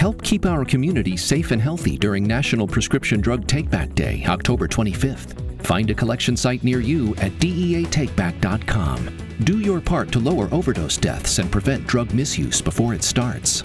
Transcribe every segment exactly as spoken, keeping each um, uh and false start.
Help keep our community safe and healthy during National Prescription Drug Takeback Day, October twenty-fifth. Find a collection site near you at D E A takeback dot com. Do your part to lower overdose deaths and prevent drug misuse before it starts.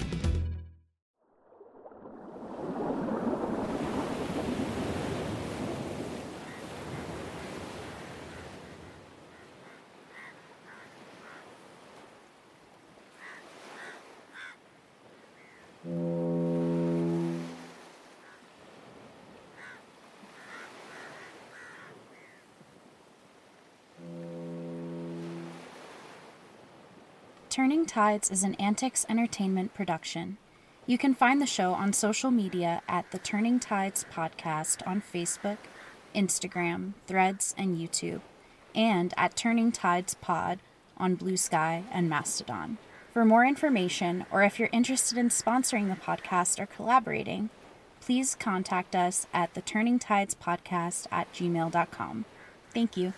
Turning Tides is an Antics Entertainment production. You can find the show on social media at the Turning Tides Podcast on Facebook, Instagram, Threads, and YouTube, and at Turning Tides Pod on Blue Sky and Mastodon. For more information, or if you're interested in sponsoring the podcast or collaborating, please contact us at the Turning Tides Podcast at gmail dot com. Thank you.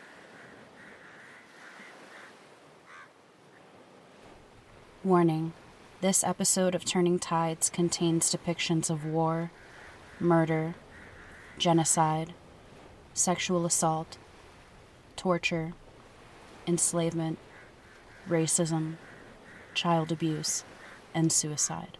Warning: this episode of Turning Tides contains depictions of war, murder, genocide, sexual assault, torture, enslavement, racism, child abuse, and suicide.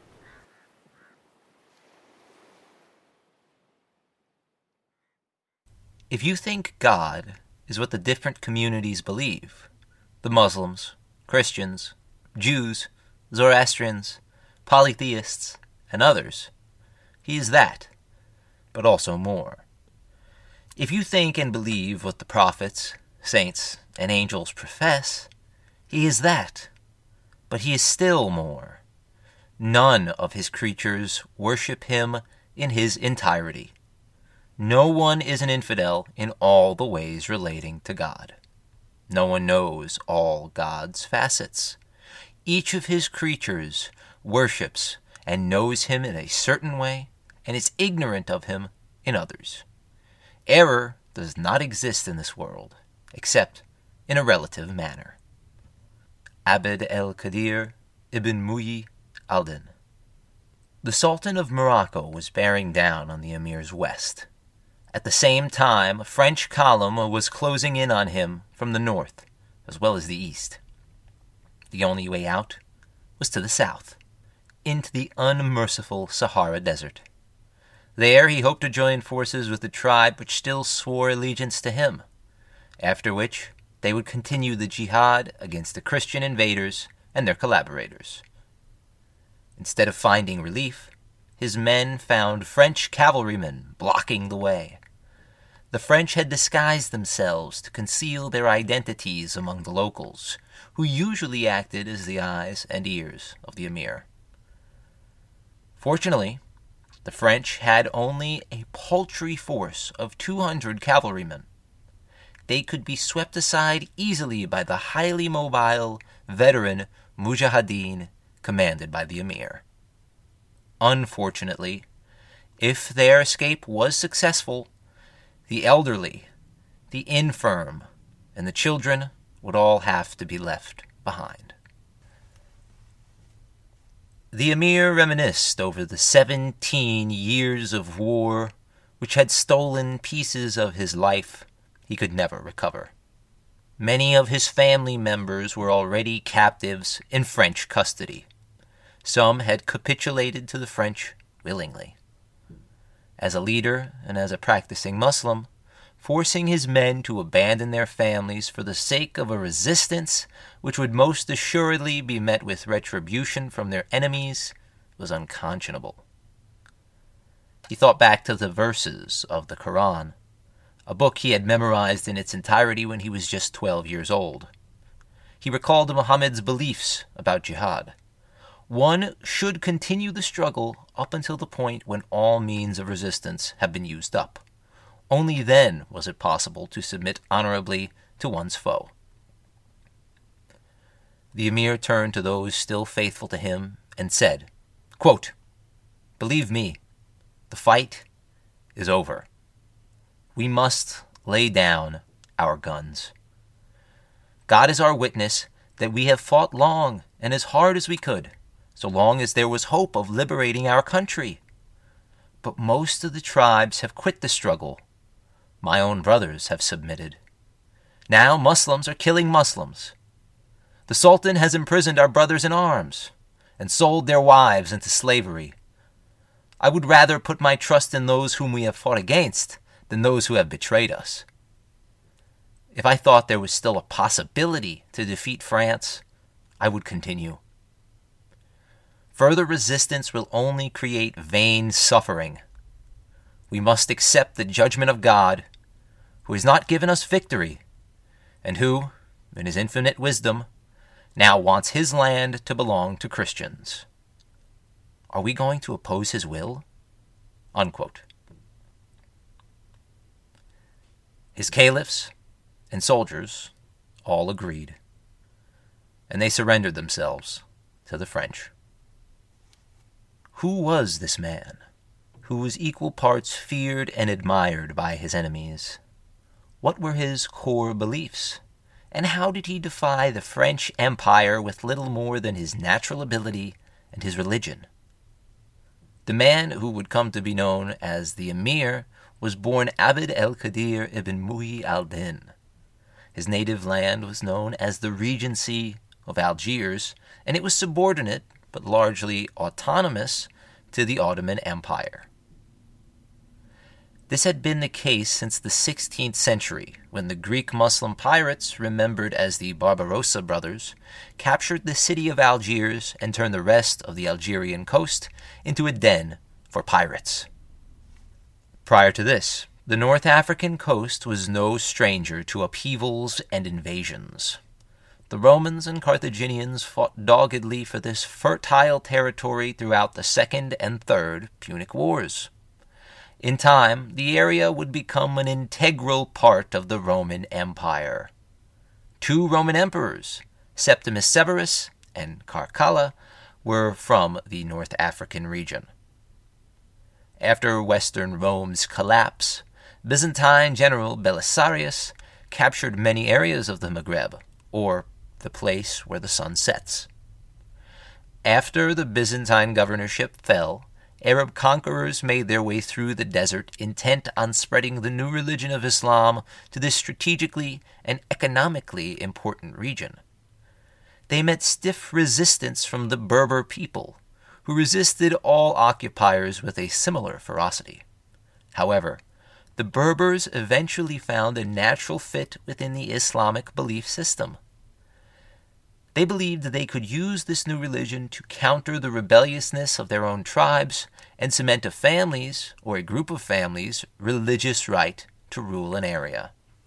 If you think God is what the different communities believe, the Muslims, Christians, Jews, Zoroastrians, polytheists, and others, he is that, but also more. If you think and believe what the prophets, saints, and angels profess, he is that, but he is still more. None of his creatures worship him in his entirety. No one is an infidel in all the ways relating to God. No one knows all God's facets. Each of his creatures worships and knows him in a certain way and is ignorant of him in others. Error does not exist in this world, except in a relative manner. Abd el-Qadir ibn Muhyi al-Din. The Sultan of Morocco was bearing down on the emir's west. At the same time, a French column was closing in on him from the north, as well as the east. The only way out was to the south, into the unmerciful Sahara Desert. There he hoped to join forces with the tribe which still swore allegiance to him, after which they would continue the jihad against the Christian invaders and their collaborators. Instead of finding relief, his men found French cavalrymen blocking the way. The French had disguised themselves to conceal their identities among the locals, who usually acted as the eyes and ears of the emir. Fortunately, the French had only a paltry force of two hundred cavalrymen. They could be swept aside easily by the highly mobile, veteran Mujahideen commanded by the emir. Unfortunately, if their escape was successful, the elderly, the infirm, and the children would all have to be left behind. The emir reminisced over the seventeen years of war which had stolen pieces of his life he could never recover. Many of his family members were already captives in French custody. Some had capitulated to the French willingly. As a leader and as a practicing Muslim, forcing his men to abandon their families for the sake of a resistance which would most assuredly be met with retribution from their enemies was unconscionable. He thought back to the verses of the Quran, a book he had memorized in its entirety when he was just twelve years old. He recalled Muhammad's beliefs about jihad. One should continue the struggle up until the point when all means of resistance have been used up. Only then was it possible to submit honorably to one's foe. The emir turned to those still faithful to him and said, quote, "Believe me, the fight is over. We must lay down our guns. God is our witness that we have fought long and as hard as we could, so long as there was hope of liberating our country. But most of the tribes have quit the struggle. My own brothers have submitted. Now Muslims are killing Muslims. The Sultan has imprisoned our brothers in arms and sold their wives into slavery. I would rather put my trust in those whom we have fought against than those who have betrayed us. If I thought there was still a possibility to defeat France, I would continue. Further resistance will only create vain suffering. We must accept the judgment of God, who has not given us victory, and who, in his infinite wisdom, now wants his land to belong to Christians. Are we going to oppose his will? Unquote. His caliphs and soldiers all agreed, and they surrendered themselves to the French. Who was this man, who was equal parts feared and admired by his enemies? What were his core beliefs? And how did he defy the French Empire with little more than his natural ability and his religion? The man who would come to be known as the Emir was born Abd el-Qadir ibn Muhi al-Din. His native land was known as the Regency of Algiers, and it was subordinate, but largely autonomous, to the Ottoman Empire. This had been the case since the sixteenth century, when the Greek Muslim pirates, remembered as the Barbarossa brothers, captured the city of Algiers and turned the rest of the Algerian coast into a den for pirates. Prior to this, the North African coast was no stranger to upheavals and invasions. The Romans and Carthaginians fought doggedly for this fertile territory throughout the Second and Third Punic Wars. In time, the area would become an integral part of the Roman Empire. Two Roman emperors, Septimus Severus and Caracalla, were from the North African region. After Western Rome's collapse, Byzantine general Belisarius captured many areas of the Maghreb, or the place where the sun sets. After the Byzantine governorship fell, Arab conquerors made their way through the desert, intent on spreading the new religion of Islam to this strategically and economically important region. They met stiff resistance from the Berber people, who resisted all occupiers with a similar ferocity. However, the Berbers eventually found a natural fit within the Islamic belief system. They believed they could use this new religion to counter the rebelliousness of their own tribes and cement a family's, or a group of families' religious right to rule an area.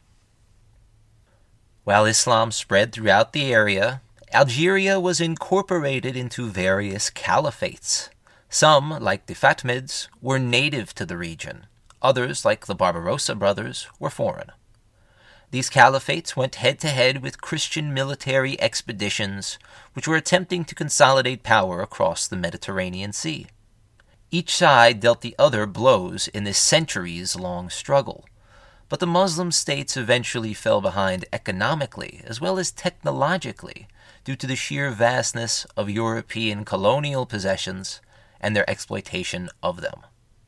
While Islam spread throughout the area, Algeria was incorporated into various caliphates. Some, like the Fatimids, were native to the region. Others, like the Barbarossa brothers, were foreign. These caliphates went head-to-head with Christian military expeditions, which were attempting to consolidate power across the Mediterranean Sea. Each side dealt the other blows in this centuries-long struggle, but the Muslim states eventually fell behind economically as well as technologically due to the sheer vastness of European colonial possessions and their exploitation of them.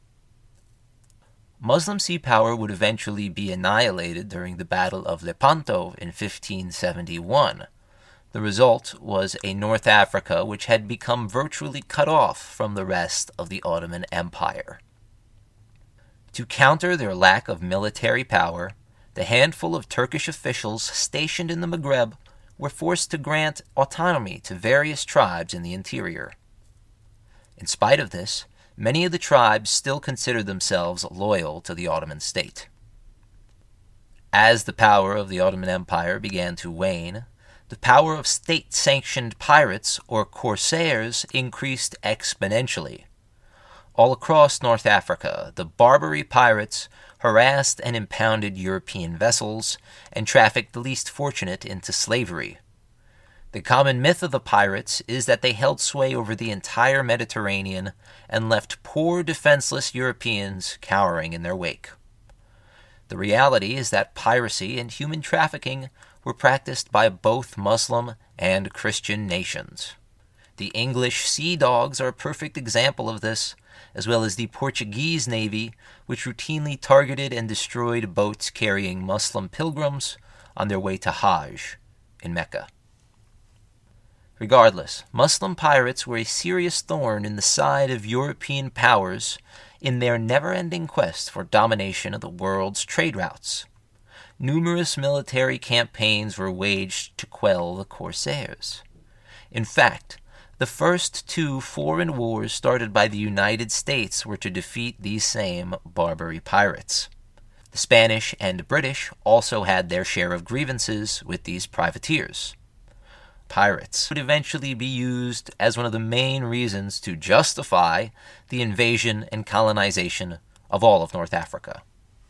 Muslim sea power would eventually be annihilated during the Battle of Lepanto in fifteen seventy-one. The result was a North Africa which had become virtually cut off from the rest of the Ottoman Empire. To counter their lack of military power, the handful of Turkish officials stationed in the Maghreb were forced to grant autonomy to various tribes in the interior. In spite of this, many of the tribes still considered themselves loyal to the Ottoman state. As the power of the Ottoman Empire began to wane, the power of state-sanctioned pirates, or corsairs, increased exponentially. All across North Africa, the Barbary pirates harassed and impounded European vessels and trafficked the least fortunate into slavery. The common myth of the pirates is that they held sway over the entire Mediterranean and left poor defenseless Europeans cowering in their wake. The reality is that piracy and human trafficking were practiced by both Muslim and Christian nations. The English Sea Dogs are a perfect example of this, as well as the Portuguese Navy, which routinely targeted and destroyed boats carrying Muslim pilgrims on their way to Hajj in Mecca. Regardless, Muslim pirates were a serious thorn in the side of European powers in their never-ending quest for domination of the world's trade routes. Numerous military campaigns were waged to quell the corsairs. In fact, the first two foreign wars started by the United States were to defeat these same Barbary pirates. The Spanish and British also had their share of grievances with these privateers. Pirates would eventually be used as one of the main reasons to justify the invasion and colonization of all of North Africa.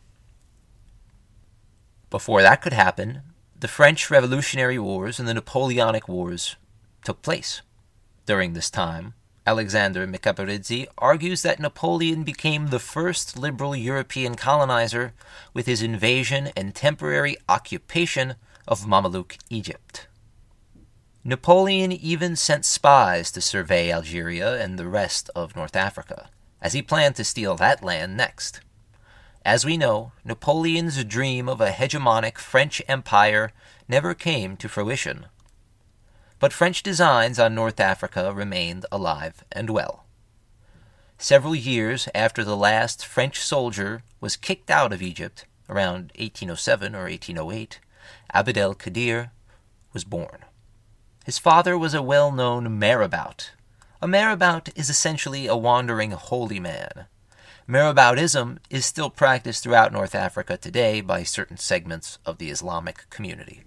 Before that could happen, the French Revolutionary Wars and the Napoleonic Wars took place. During this time, Alexander Mkhitaryan argues that Napoleon became the first liberal European colonizer with his invasion and temporary occupation of Mamluk Egypt. Napoleon even sent spies to survey Algeria and the rest of North Africa, as he planned to steal that land next. As we know, Napoleon's dream of a hegemonic French empire never came to fruition. But French designs on North Africa remained alive and well. Several years after the last French soldier was kicked out of Egypt, around eighteen oh seven or eighteen oh eight, Abd el-Qadir was born. His father was a well-known marabout. A marabout is essentially a wandering holy man. Maraboutism is still practiced throughout North Africa today by certain segments of the Islamic community.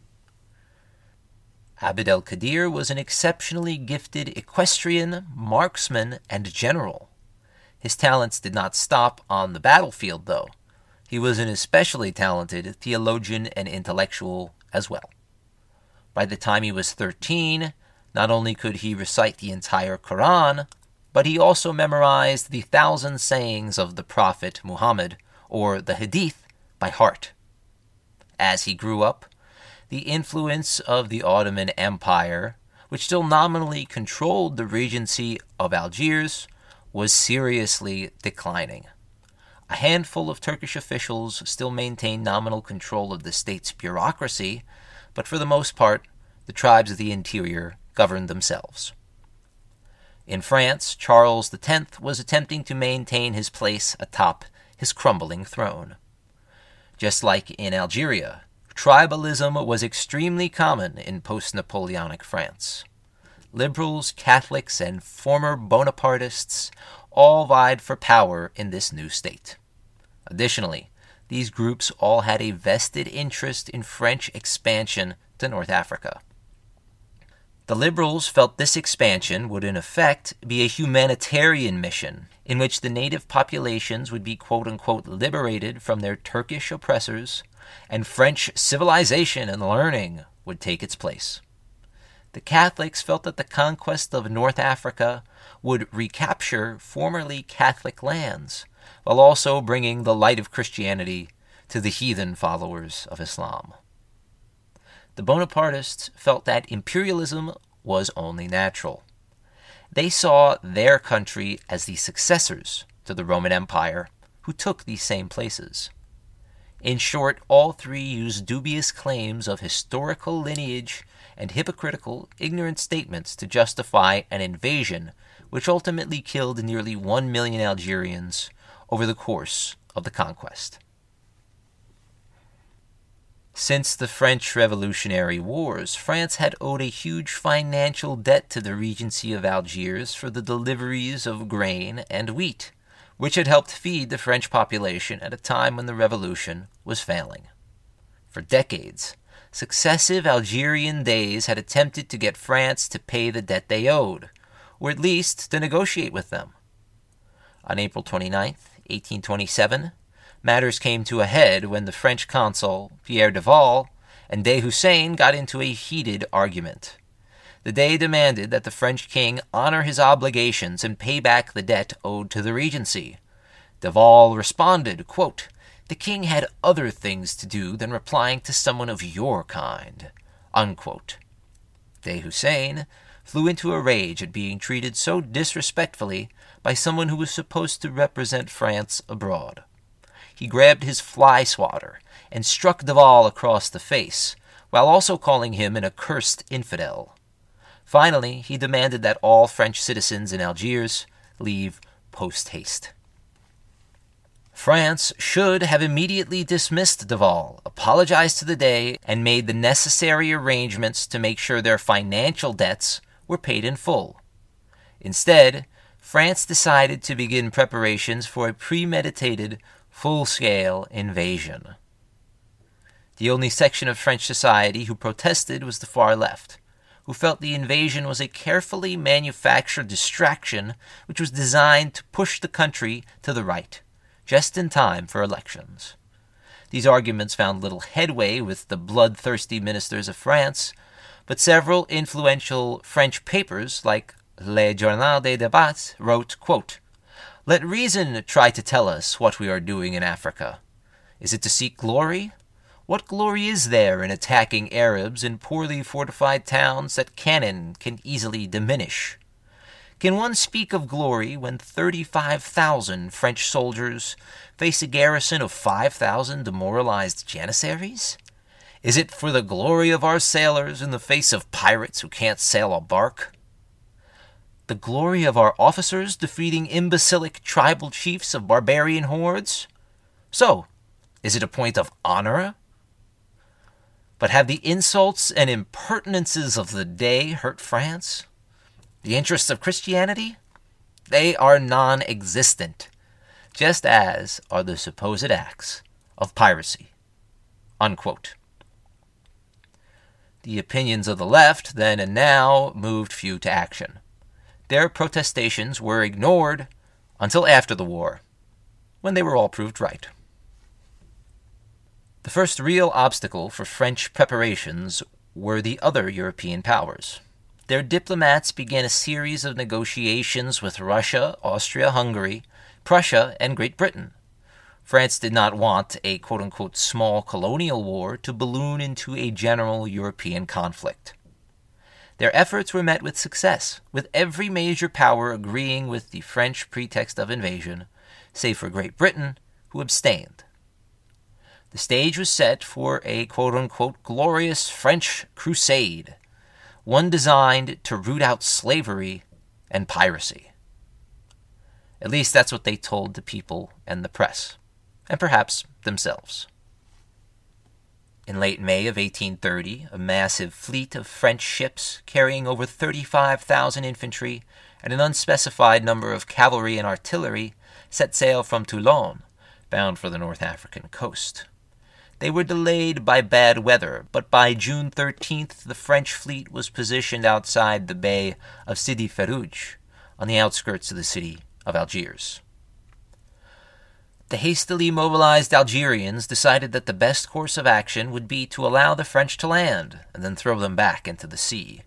Abd el-Qadir was an exceptionally gifted equestrian, marksman, and general. His talents did not stop on the battlefield, though. He was an especially talented theologian and intellectual as well. By the time he was thirteen, not only could he recite the entire Quran, but he also memorized the thousand sayings of the Prophet Muhammad, or the Hadith, by heart. As he grew up, the influence of the Ottoman Empire, which still nominally controlled the Regency of Algiers, was seriously declining. A handful of Turkish officials still maintained nominal control of the state's bureaucracy, but for the most part, the tribes of the interior governed themselves. In France, Charles the Tenth was attempting to maintain his place atop his crumbling throne. Just like in Algeria, tribalism was extremely common in post-Napoleonic France. Liberals, Catholics, and former Bonapartists all vied for power in this new state. Additionally, these groups all had a vested interest in French expansion to North Africa. The liberals felt this expansion would in effect be a humanitarian mission in which the native populations would be quote-unquote liberated from their Turkish oppressors and French civilization and learning would take its place. The Catholics felt that the conquest of North Africa would recapture formerly Catholic lands, while also bringing the light of Christianity to the heathen followers of Islam. The Bonapartists felt that imperialism was only natural. They saw their country as the successors to the Roman Empire, who took these same places. In short, all three used dubious claims of historical lineage and hypocritical, ignorant statements to justify an invasion which ultimately killed nearly one million Algerians over the course of the conquest. Since the French Revolutionary Wars, France had owed a huge financial debt to the Regency of Algiers for the deliveries of grain and wheat, which had helped feed the French population at a time when the revolution was failing. For decades, successive Algerian Days had attempted to get France to pay the debt they owed, or at least to negotiate with them. On April twenty-ninth, eighteen twenty-seven, matters came to a head when the French consul, Pierre Duval, and Dey Hussein got into a heated argument. The Dey demanded that the French king honor his obligations and pay back the debt owed to the Regency. Duval responded, quote, "The king had other things to do than replying to someone of your kind," unquote. Dey Hussein flew into a rage at being treated so disrespectfully by someone who was supposed to represent France abroad. He grabbed his fly swatter and struck Duval across the face, while also calling him an accursed infidel. Finally, he demanded that all French citizens in Algiers leave post-haste. France should have immediately dismissed Duval, apologized to the Dey, and made the necessary arrangements to make sure their financial debts were paid in full. Instead, France decided to begin preparations for a premeditated, full-scale invasion. The only section of French society who protested was the far left, who felt the invasion was a carefully manufactured distraction which was designed to push the country to the right, just in time for elections. These arguments found little headway with the bloodthirsty ministers of France, but several influential French papers, like Le Journal des Débats, wrote, quote, "Let reason try to tell us what we are doing in Africa. Is it to seek glory? What glory is there in attacking Arabs in poorly fortified towns that cannon can easily diminish? Can one speak of glory when thirty-five thousand French soldiers face a garrison of five thousand demoralized Janissaries? Is it for the glory of our sailors in the face of pirates who can't sail a bark? The glory of our officers defeating imbecilic tribal chiefs of barbarian hordes? So, is it a point of honor? But have the insults and impertinences of the day hurt France? The interests of Christianity? They are non-existent, just as are the supposed acts of piracy." Unquote. The opinions of the left, then and now, moved few to action. Their protestations were ignored until after the war, when they were all proved right. The first real obstacle for French preparations were the other European powers. Their diplomats began a series of negotiations with Russia, Austria-Hungary, Prussia, and Great Britain. France did not want a quote-unquote small colonial war to balloon into a general European conflict. Their efforts were met with success, with every major power agreeing with the French pretext of invasion, save for Great Britain, who abstained. The stage was set for a quote-unquote glorious French crusade, one designed to root out slavery and piracy. At least that's what they told the people and the press, and perhaps themselves. In late May of eighteen thirty, a massive fleet of French ships carrying over thirty-five thousand infantry and an unspecified number of cavalry and artillery set sail from Toulon, bound for the North African coast. They were delayed by bad weather, but by June thirteenth the French fleet was positioned outside the bay of Sidi Ferruj, on the outskirts of the city of Algiers. The hastily mobilized Algerians decided that the best course of action would be to allow the French to land, and then throw them back into the sea.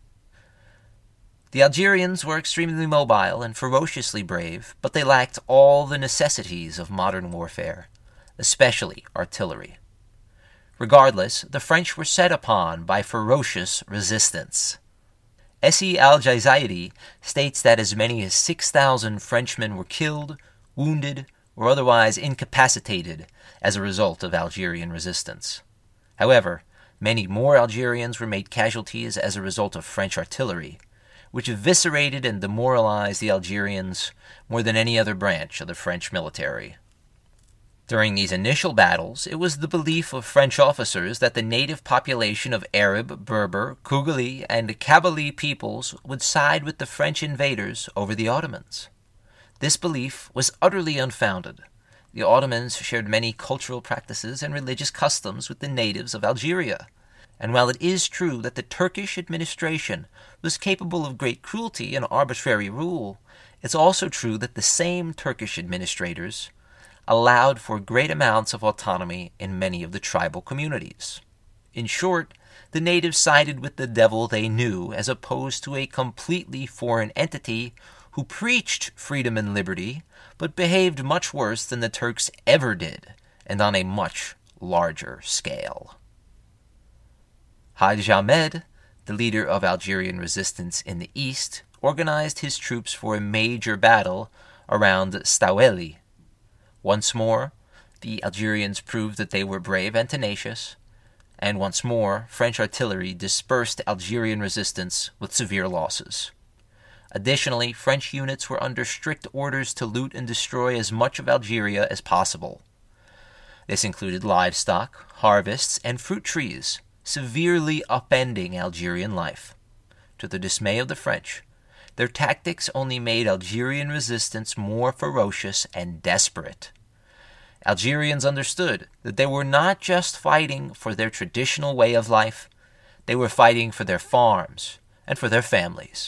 The Algerians were extremely mobile and ferociously brave, but they lacked all the necessities of modern warfare, especially artillery. Regardless, the French were set upon by ferocious resistance. Essi al-Jazairi states that as many as six thousand Frenchmen were killed, wounded, or otherwise incapacitated as a result of Algerian resistance. However, many more Algerians were made casualties as a result of French artillery, which eviscerated and demoralized the Algerians more than any other branch of the French military. During these initial battles, it was the belief of French officers that the native population of Arab, Berber, Kougali, and Kabylie peoples would side with the French invaders over the Ottomans. This belief was utterly unfounded. The Ottomans shared many cultural practices and religious customs with the natives of Algeria, and while it is true that the Turkish administration was capable of great cruelty and arbitrary rule, it's also true that the same Turkish administrators allowed for great amounts of autonomy in many of the tribal communities. In short, the natives sided with the devil they knew as opposed to a completely foreign entity who preached freedom and liberty, but behaved much worse than the Turks ever did, and on a much larger scale. Haj Ahmed, the leader of Algerian resistance in the east, organized his troops for a major battle around Staweli. Once more, the Algerians proved that they were brave and tenacious, and once more, French artillery dispersed Algerian resistance with severe losses. Additionally, French units were under strict orders to loot and destroy as much of Algeria as possible. This included livestock, harvests, and fruit trees, severely upending Algerian life. To the dismay of the French, their tactics only made Algerian resistance more ferocious and desperate. Algerians understood that they were not just fighting for their traditional way of life, they were fighting for their farms and for their families.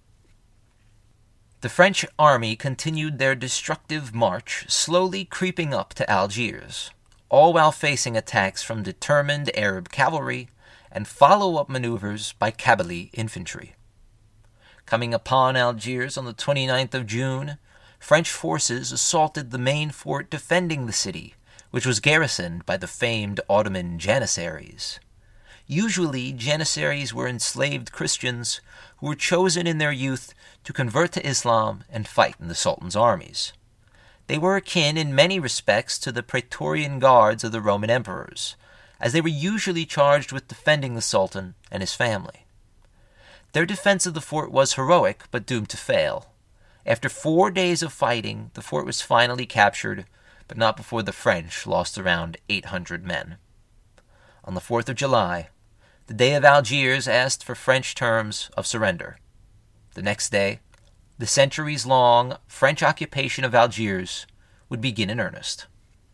The French army continued their destructive march, slowly creeping up to Algiers, all while facing attacks from determined Arab cavalry and follow-up maneuvers by Kabylie infantry. Coming upon Algiers on the twenty-ninth of June, French forces assaulted the main fort defending the city, which was garrisoned by the famed Ottoman Janissaries. Usually, Janissaries were enslaved Christians who were chosen in their youth to convert to Islam and fight in the Sultan's armies. They were akin in many respects to the Praetorian Guards of the Roman emperors, as they were usually charged with defending the Sultan and his family. Their defense of the fort was heroic, but doomed to fail. After four days of fighting, the fort was finally captured, but not before the French lost around eight hundred men. On the fourth of July, the Dey of Algiers asked for French terms of surrender. The next day, the centuries-long French occupation of Algiers would begin in earnest.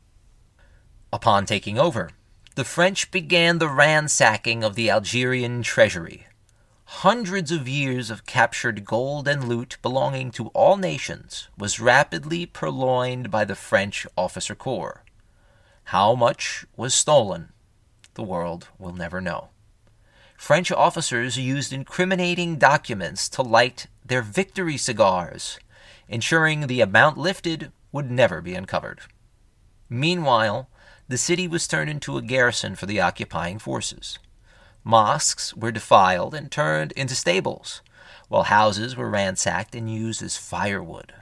Upon taking over, the French began the ransacking of the Algerian treasury. Hundreds of years of captured gold and loot belonging to all nations was rapidly purloined by the French officer corps. How much was stolen, the world will never know. French officers used incriminating documents to light their victory cigars, ensuring the amount lifted would never be uncovered. Meanwhile, the city was turned into a garrison for the occupying forces. Mosques were defiled and turned into stables, while houses were ransacked and used as firewood.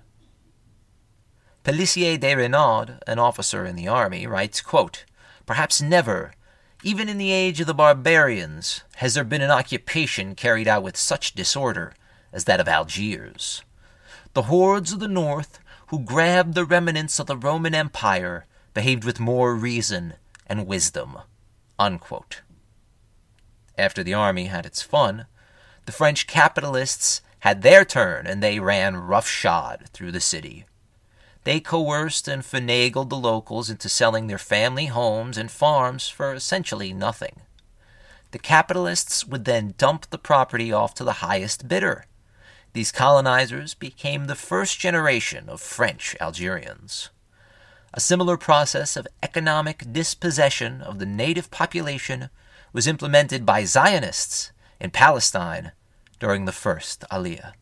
Pelissier de Renaud, an officer in the army, writes, quote, "Perhaps never, even in the age of the barbarians, has there been an occupation carried out with such disorder as that of Algiers. The hordes of the north, who grabbed the remnants of the Roman Empire, behaved with more reason and wisdom." Unquote. After the army had its fun, the French capitalists had their turn, and they ran roughshod through the city. They coerced and finagled the locals into selling their family homes and farms for essentially nothing. The capitalists would then dump the property off to the highest bidder. These colonizers became the first generation of French Algerians. A similar process of economic dispossession of the native population was implemented by Zionists in Palestine during the First Aliyah.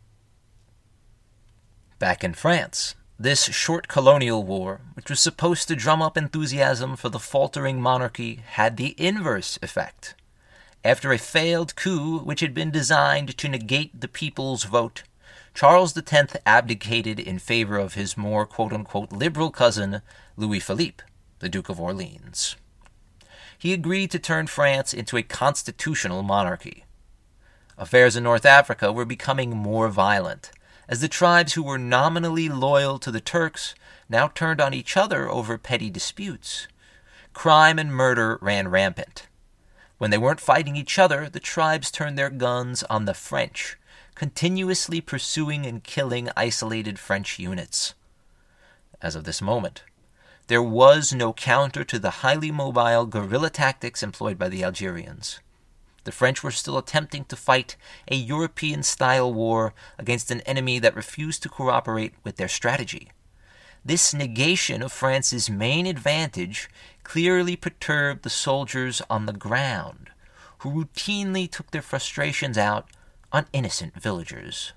Back in France, this short colonial war, which was supposed to drum up enthusiasm for the faltering monarchy, had the inverse effect. After a failed coup which had been designed to negate the people's vote, Charles the Tenth abdicated in favor of his more quote-unquote liberal cousin, Louis Philippe, the Duke of Orleans. He agreed to turn France into a constitutional monarchy. Affairs in North Africa were becoming more violent, as the tribes who were nominally loyal to the Turks now turned on each other over petty disputes. Crime and murder ran rampant. When they weren't fighting each other, the tribes turned their guns on the French, continuously pursuing and killing isolated French units. As of this moment, there was no counter to the highly mobile guerrilla tactics employed by the Algerians. The French were still attempting to fight a European-style war against an enemy that refused to cooperate with their strategy. This negation of France's main advantage clearly perturbed the soldiers on the ground, who routinely took their frustrations out on innocent villagers.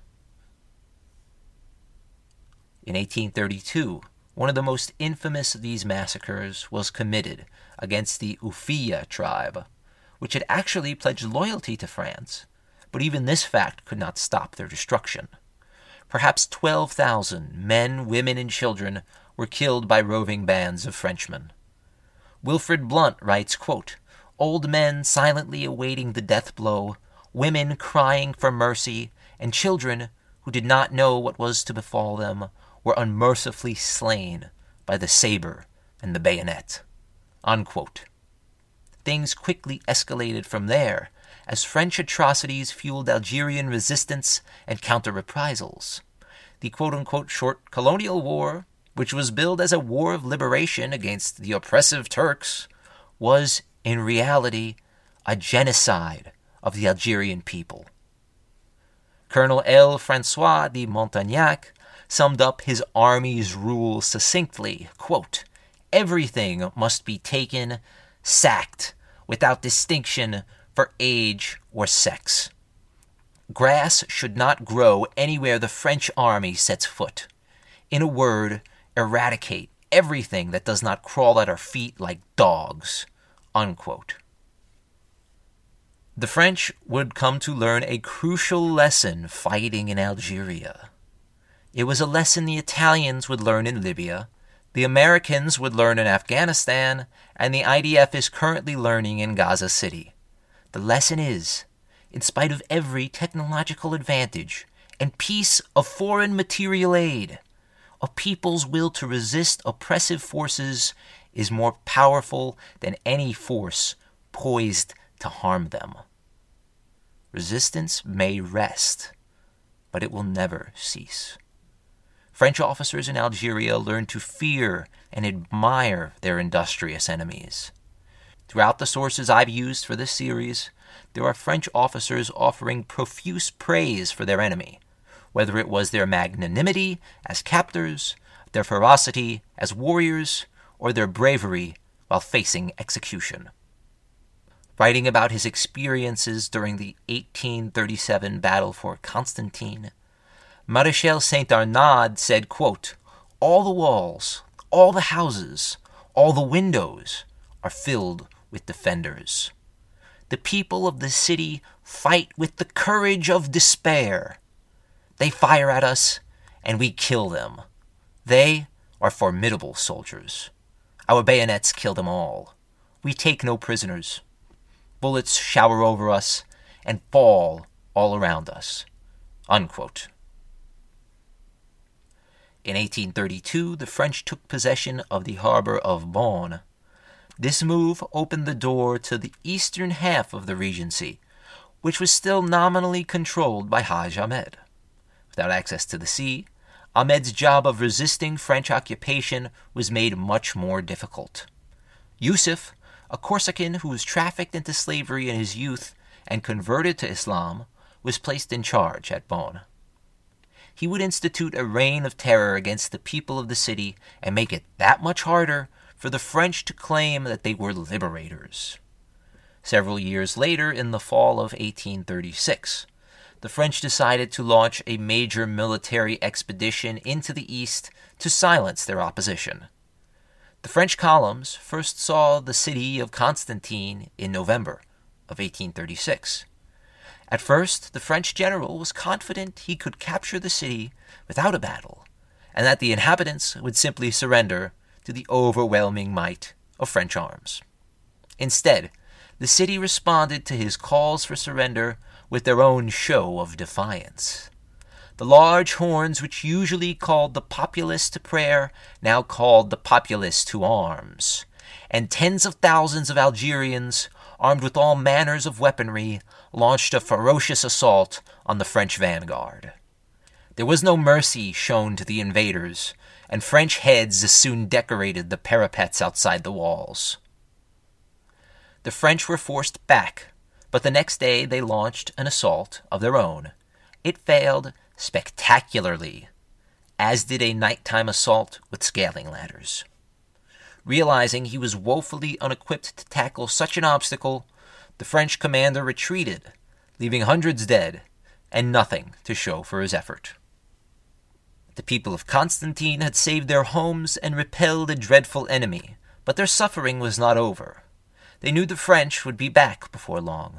In eighteen thirty-two, one of the most infamous of these massacres was committed against the Ufiya tribe, which had actually pledged loyalty to France, but even this fact could not stop their destruction. Perhaps twelve thousand men, women, and children were killed by roving bands of Frenchmen. Wilfrid Blunt writes, quote, "Old men silently awaiting the death blow, women crying for mercy, and children who did not know what was to befall them were unmercifully slain by the saber and the bayonet." Unquote. Things quickly escalated from there, as French atrocities fueled Algerian resistance and counter-reprisals. The quote-unquote short colonial war, which was billed as a war of liberation against the oppressive Turks, was in reality a genocide of the Algerian people. Colonel L. François de Montagnac summed up his army's rule succinctly, quote, "Everything must be taken, sacked, without distinction for age or sex. Grass should not grow anywhere the French army sets foot. In a word, eradicate everything that does not crawl at our feet like dogs." Unquote. The French would come to learn a crucial lesson fighting in Algeria. It was a lesson the Italians would learn in Libya, the Americans would learn in Afghanistan, and the I D F is currently learning in Gaza City. The lesson is, in spite of every technological advantage and piece of foreign material aid, a people's will to resist oppressive forces is more powerful than any force poised to harm them. Resistance may rest, but it will never cease. French officers in Algeria learned to fear and admire their industrious enemies. Throughout the sources I've used for this series, there are French officers offering profuse praise for their enemy, whether it was their magnanimity as captors, their ferocity as warriors, or their bravery while facing execution. Writing about his experiences during the eighteen thirty-seven battle for Constantine, Maréchal Saint-Arnaud said, quote, "All the walls, all the houses, all the windows are filled with defenders. The people of the city fight with the courage of despair. They fire at us, and we kill them. They are formidable soldiers. Our bayonets kill them all. We take no prisoners. Bullets shower over us and fall all around us." Unquote. In eighteen thirty-two, the French took possession of the harbor of Bonn. This move opened the door to the eastern half of the Regency, which was still nominally controlled by Haj Ahmed. Without access to the sea, Ahmed's job of resisting French occupation was made much more difficult. Yusuf, a Corsican who was trafficked into slavery in his youth and converted to Islam, was placed in charge at Bonn. He would institute a reign of terror against the people of the city and make it that much harder for the French to claim that they were liberators. Several years later, in the fall of eighteen thirty-six, the French decided to launch a major military expedition into the east to silence their opposition. The French columns first saw the city of Constantine in November of eighteen thirty-six. At first, the French general was confident he could capture the city without a battle, and that the inhabitants would simply surrender to the overwhelming might of French arms. Instead, the city responded to his calls for surrender with their own show of defiance. The large horns which usually called the populace to prayer now called the populace to arms, and tens of thousands of Algerians, armed with all manners of weaponry, launched a ferocious assault on the French vanguard. There was no mercy shown to the invaders, and French heads soon decorated the parapets outside the walls. The French were forced back, but the next day they launched an assault of their own. It failed spectacularly, as did a nighttime assault with scaling ladders. Realizing he was woefully unequipped to tackle such an obstacle, the French commander retreated, leaving hundreds dead and nothing to show for his effort. The people of Constantine had saved their homes and repelled a dreadful enemy, but their suffering was not over. They knew the French would be back before long.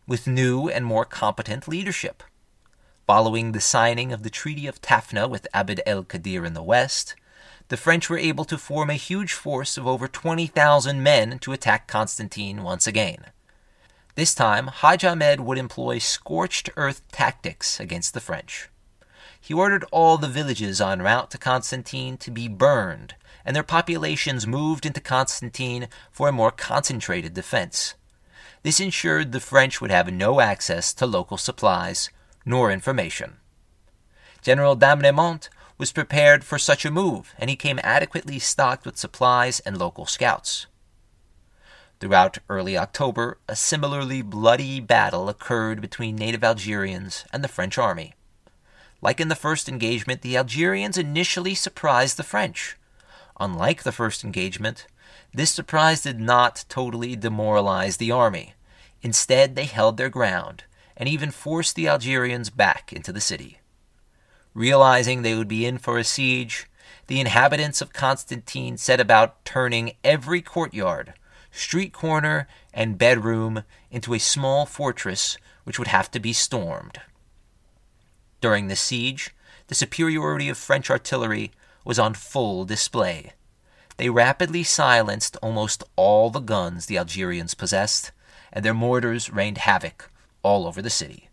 with new and more competent leadership. Following the signing of the Treaty of Tafna with Abd el-Qadir in the west, the French were able to form a huge force of over twenty thousand men to attack Constantine once again. This time, Hajj Ahmed would employ scorched earth tactics against the French. He ordered all the villages en route to Constantine to be burned, and their populations moved into Constantine for a more concentrated defense. This ensured the French would have no access to local supplies nor information. General Damremont was prepared for such a move, and he came adequately stocked with supplies and local scouts. Throughout early October, a similarly bloody battle occurred between native Algerians and the French army. Like in the first engagement, the Algerians initially surprised the French. Unlike the first engagement, this surprise did not totally demoralize the army. Instead, they held their ground, and even forced the Algerians back into the city. Realizing they would be in for a siege, the inhabitants of Constantine set about turning every courtyard, street corner, and bedroom into a small fortress which would have to be stormed. During the siege, the superiority of French artillery was on full display. They rapidly silenced almost all the guns the Algerians possessed, and their mortars rained havoc all over the city.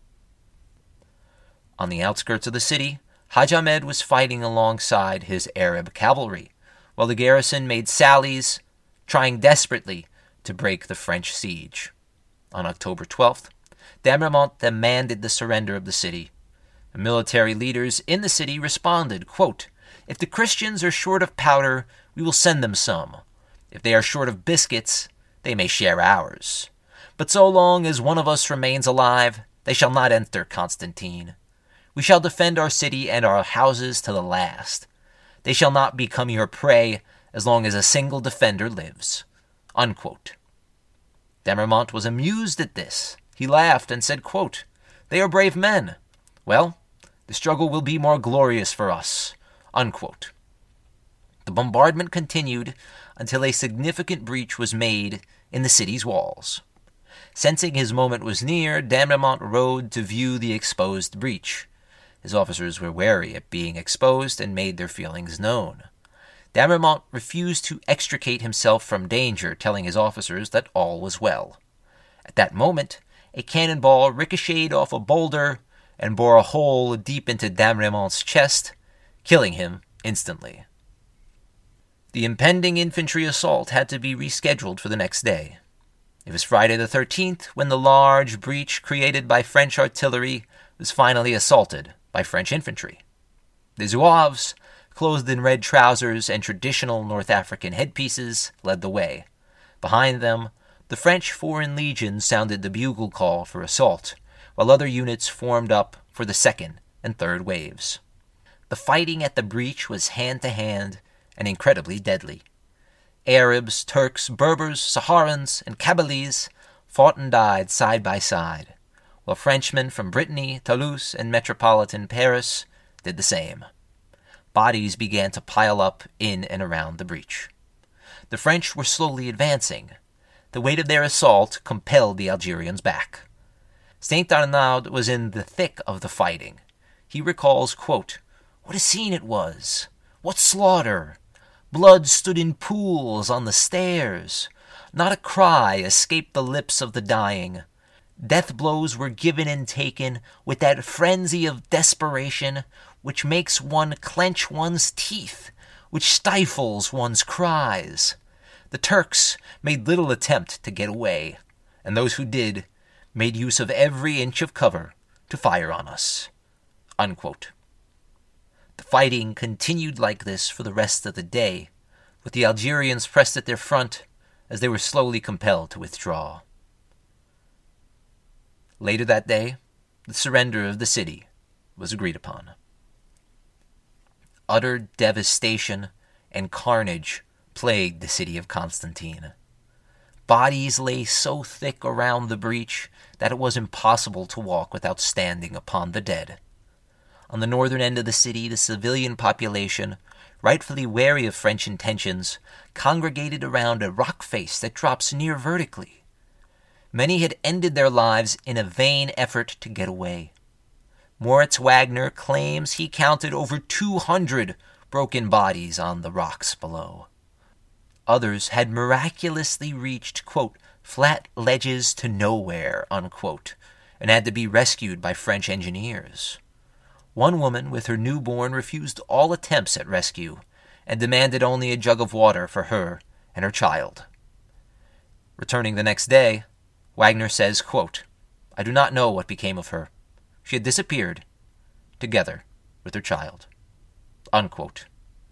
On the outskirts of the city, Hajj Ahmed was fighting alongside his Arab cavalry, while the garrison made sallies, trying desperately to break the French siege. On October twelfth, Damremont demanded the surrender of the city. The military leaders in the city responded, quote, "If the Christians are short of powder, we will send them some. If they are short of biscuits, they may share ours. But so long as one of us remains alive, they shall not enter Constantine. We shall defend our city and our houses to the last. They shall not become your prey as long as a single defender lives." Unquote. Damremont was amused at this. He laughed and said, quote, "They are brave men. Well, the struggle will be more glorious for us." Unquote. The bombardment continued until a significant breach was made in the city's walls. Sensing his moment was near, Damremont rode to view the exposed breach. His officers were wary at being exposed and made their feelings known. Damremont refused to extricate himself from danger, telling his officers that all was well. At that moment, a cannonball ricocheted off a boulder and bore a hole deep into Damremont's chest, killing him instantly. The impending infantry assault had to be rescheduled for the next day. It was Friday the thirteenth when the large breach created by French artillery was finally assaulted by French infantry. The Zouaves, clothed in red trousers and traditional North African headpieces, led the way. Behind them, the French Foreign Legion sounded the bugle call for assault, while other units formed up for the second and third waves. The fighting at the breach was hand-to-hand and incredibly deadly. Arabs, Turks, Berbers, Saharans, and Kabyles fought and died side by side, while Frenchmen from Brittany, Toulouse, and metropolitan Paris did the same. Bodies began to pile up in and around the breach. The French were slowly advancing. The weight of their assault compelled the Algerians back. Saint Arnaud was in the thick of the fighting. He recalls, quote, "What a scene it was! What slaughter! Blood stood in pools on the stairs. Not a cry escaped the lips of the dying. Death blows were given and taken with that frenzy of desperation which makes one clench one's teeth, which stifles one's cries. The Turks made little attempt to get away, and those who did made use of every inch of cover to fire on us." Unquote. The fighting continued like this for the rest of the day, with the Algerians pressed at their front as they were slowly compelled to withdraw. Later that day, the surrender of the city was agreed upon. Utter devastation and carnage plagued the city of Constantine. Bodies lay so thick around the breach that it was impossible to walk without standing upon the dead. On the northern end of the city, the civilian population, rightfully wary of French intentions, congregated around a rock face that drops near vertically. Many had ended their lives in a vain effort to get away. Moritz Wagner claims he counted over two hundred broken bodies on the rocks below. Others had miraculously reached, quote, flat ledges to nowhere, unquote, and had to be rescued by French engineers. One woman with her newborn refused all attempts at rescue and demanded only a jug of water for her and her child. Returning the next day, Wagner says, quote, I do not know what became of her. She had disappeared, together with her child. Unquote.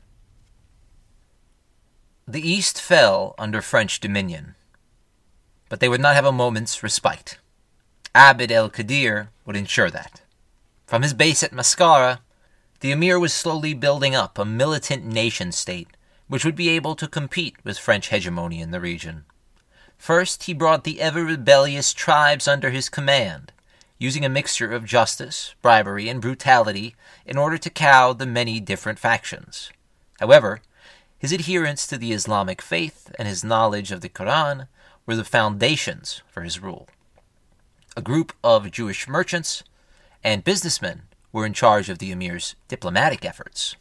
The East fell under French dominion, but they would not have a moment's respite. Abd el-Qadir would ensure that. From his base at Mascara, the emir was slowly building up a militant nation-state which would be able to compete with French hegemony in the region. First, he brought the ever-rebellious tribes under his command, using a mixture of justice, bribery, and brutality in order to cow the many different factions. However, his adherence to the Islamic faith and his knowledge of the Quran were the foundations for his rule. A group of Jewish merchants and businessmen were in charge of the emir's diplomatic efforts.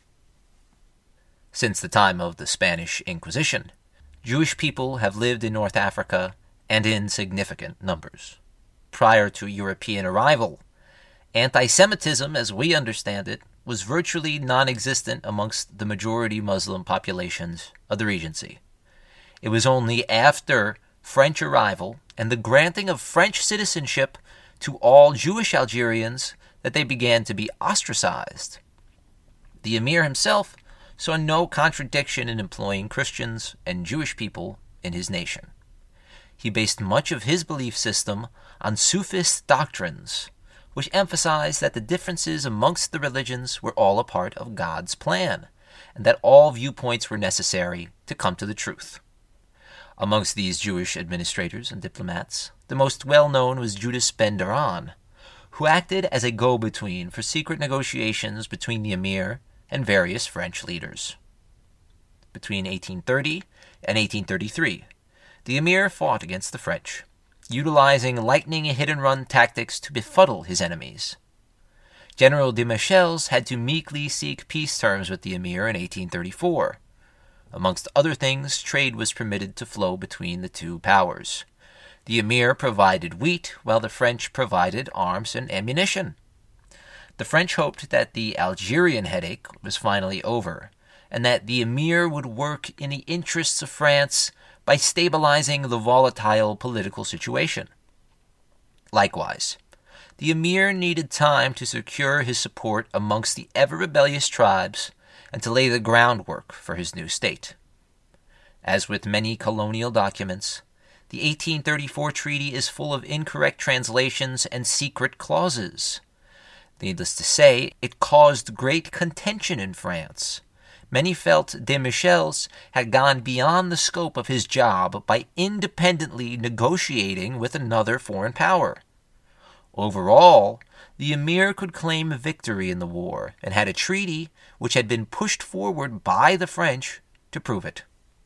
Since the time of the Spanish Inquisition, Jewish people have lived in North Africa and in significant numbers. Prior to European arrival, anti-Semitism, as we understand it, was virtually non-existent amongst the majority Muslim populations of the Regency. It was only after French arrival and the granting of French citizenship to all Jewish Algerians that they began to be ostracized. The emir himself saw no contradiction in employing Christians and Jewish people in his nation. He based much of his belief system on Sufist doctrines, which emphasized that the differences amongst the religions were all a part of God's plan, and that all viewpoints were necessary to come to the truth. Amongst these Jewish administrators and diplomats, the most well-known was Judas ben Daran, who acted as a go-between for secret negotiations between the emir and various French leaders. Between eighteen thirty and eighteen thirty-three, the emir fought against the French, utilizing lightning hit-and-run tactics to befuddle his enemies. General de Michels had to meekly seek peace terms with the emir in eighteen thirty-four. Amongst other things, trade was permitted to flow between the two powers. The emir provided wheat, while the French provided arms and ammunition. The French hoped that the Algerian headache was finally over, and that the emir would work in the interests of France by stabilizing the volatile political situation. Likewise, the emir needed time to secure his support amongst the ever-rebellious tribes and to lay the groundwork for his new state. As with many colonial documents, the eighteen thirty-four treaty is full of incorrect translations and secret clauses. Needless to say, it caused great contention in France. Many felt de Michels had gone beyond the scope of his job by independently negotiating with another foreign power. Overall, the emir could claim victory in the war and had a treaty which had been pushed forward by the French to prove it.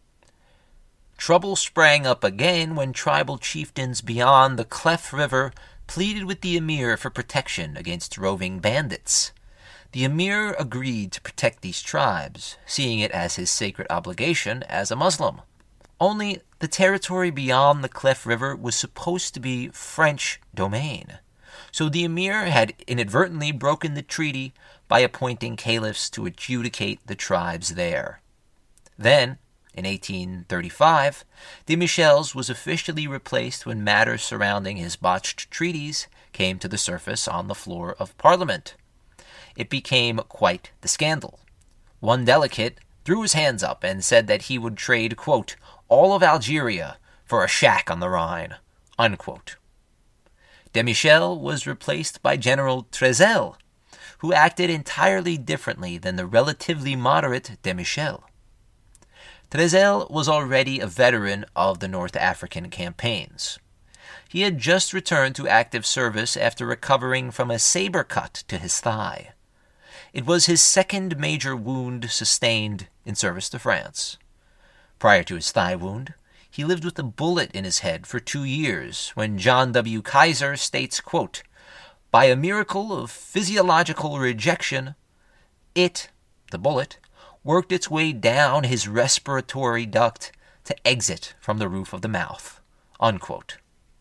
Trouble sprang up again when tribal chieftains beyond the Clef River pleaded with the emir for protection against roving bandits. The emir agreed to protect these tribes, seeing it as his sacred obligation as a Muslim. Only the territory beyond the Clef River was supposed to be French domain, so the emir had inadvertently broken the treaty by appointing caliphs to adjudicate the tribes there. Then, in eighteen thirty-five, de Michels was officially replaced when matters surrounding his botched treaties came to the surface on the floor of Parliament. It became quite the scandal. One delegate threw his hands up and said that he would trade, quote, all of Algeria for a shack on the Rhine, unquote. De Michel was replaced by General Trezel, who acted entirely differently than the relatively moderate de Michel. Trezel was already a veteran of the North African campaigns. He had just returned to active service after recovering from a saber cut to his thigh. It was his second major wound sustained in service to France. Prior to his thigh wound, he lived with a bullet in his head for two years when John W. Kaiser states, quote, "By a miracle of physiological rejection, it, the bullet, worked its way down his respiratory duct to exit from the roof of the mouth." Unquote.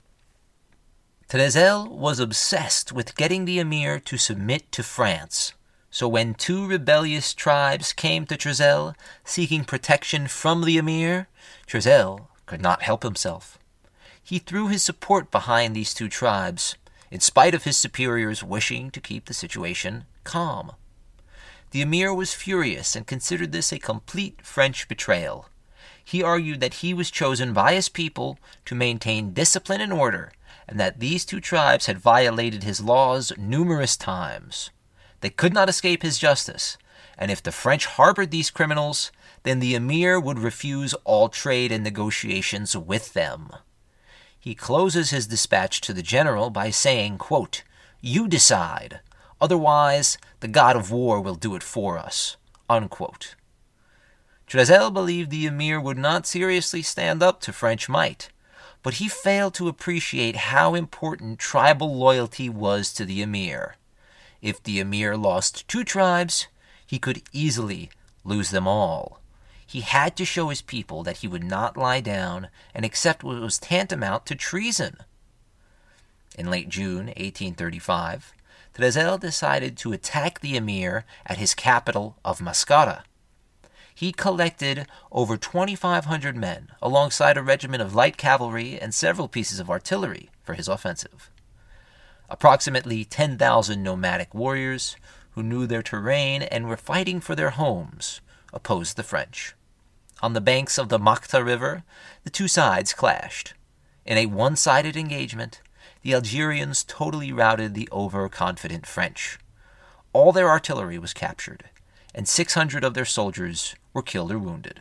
Trézel was obsessed with getting the emir to submit to France. So when two rebellious tribes came to Trézel seeking protection from the emir, Trézel could not help himself. He threw his support behind these two tribes, in spite of his superiors wishing to keep the situation calm. The emir was furious and considered this a complete French betrayal. He argued that he was chosen by his people to maintain discipline and order, and that these two tribes had violated his laws numerous times. They could not escape his justice, and if the French harbored these criminals, then the emir would refuse all trade and negotiations with them. He closes his dispatch to the general by saying, quote, "You decide, otherwise the god of war will do it for us." Unquote. Trézel believed the emir would not seriously stand up to French might, but he failed to appreciate how important tribal loyalty was to the emir. If the emir lost two tribes, he could easily lose them all. He had to show his people that he would not lie down and accept what was tantamount to treason. In late June eighteen thirty-five, Trézel decided to attack the emir at his capital of Mascara. He collected over twenty-five hundred men, alongside a regiment of light cavalry and several pieces of artillery for his offensive. Approximately ten thousand nomadic warriors, who knew their terrain and were fighting for their homes, opposed the French. On the banks of the Makhta River, the two sides clashed. In a one-sided engagement, the Algerians totally routed the overconfident French. All their artillery was captured, and six hundred of their soldiers were killed or wounded.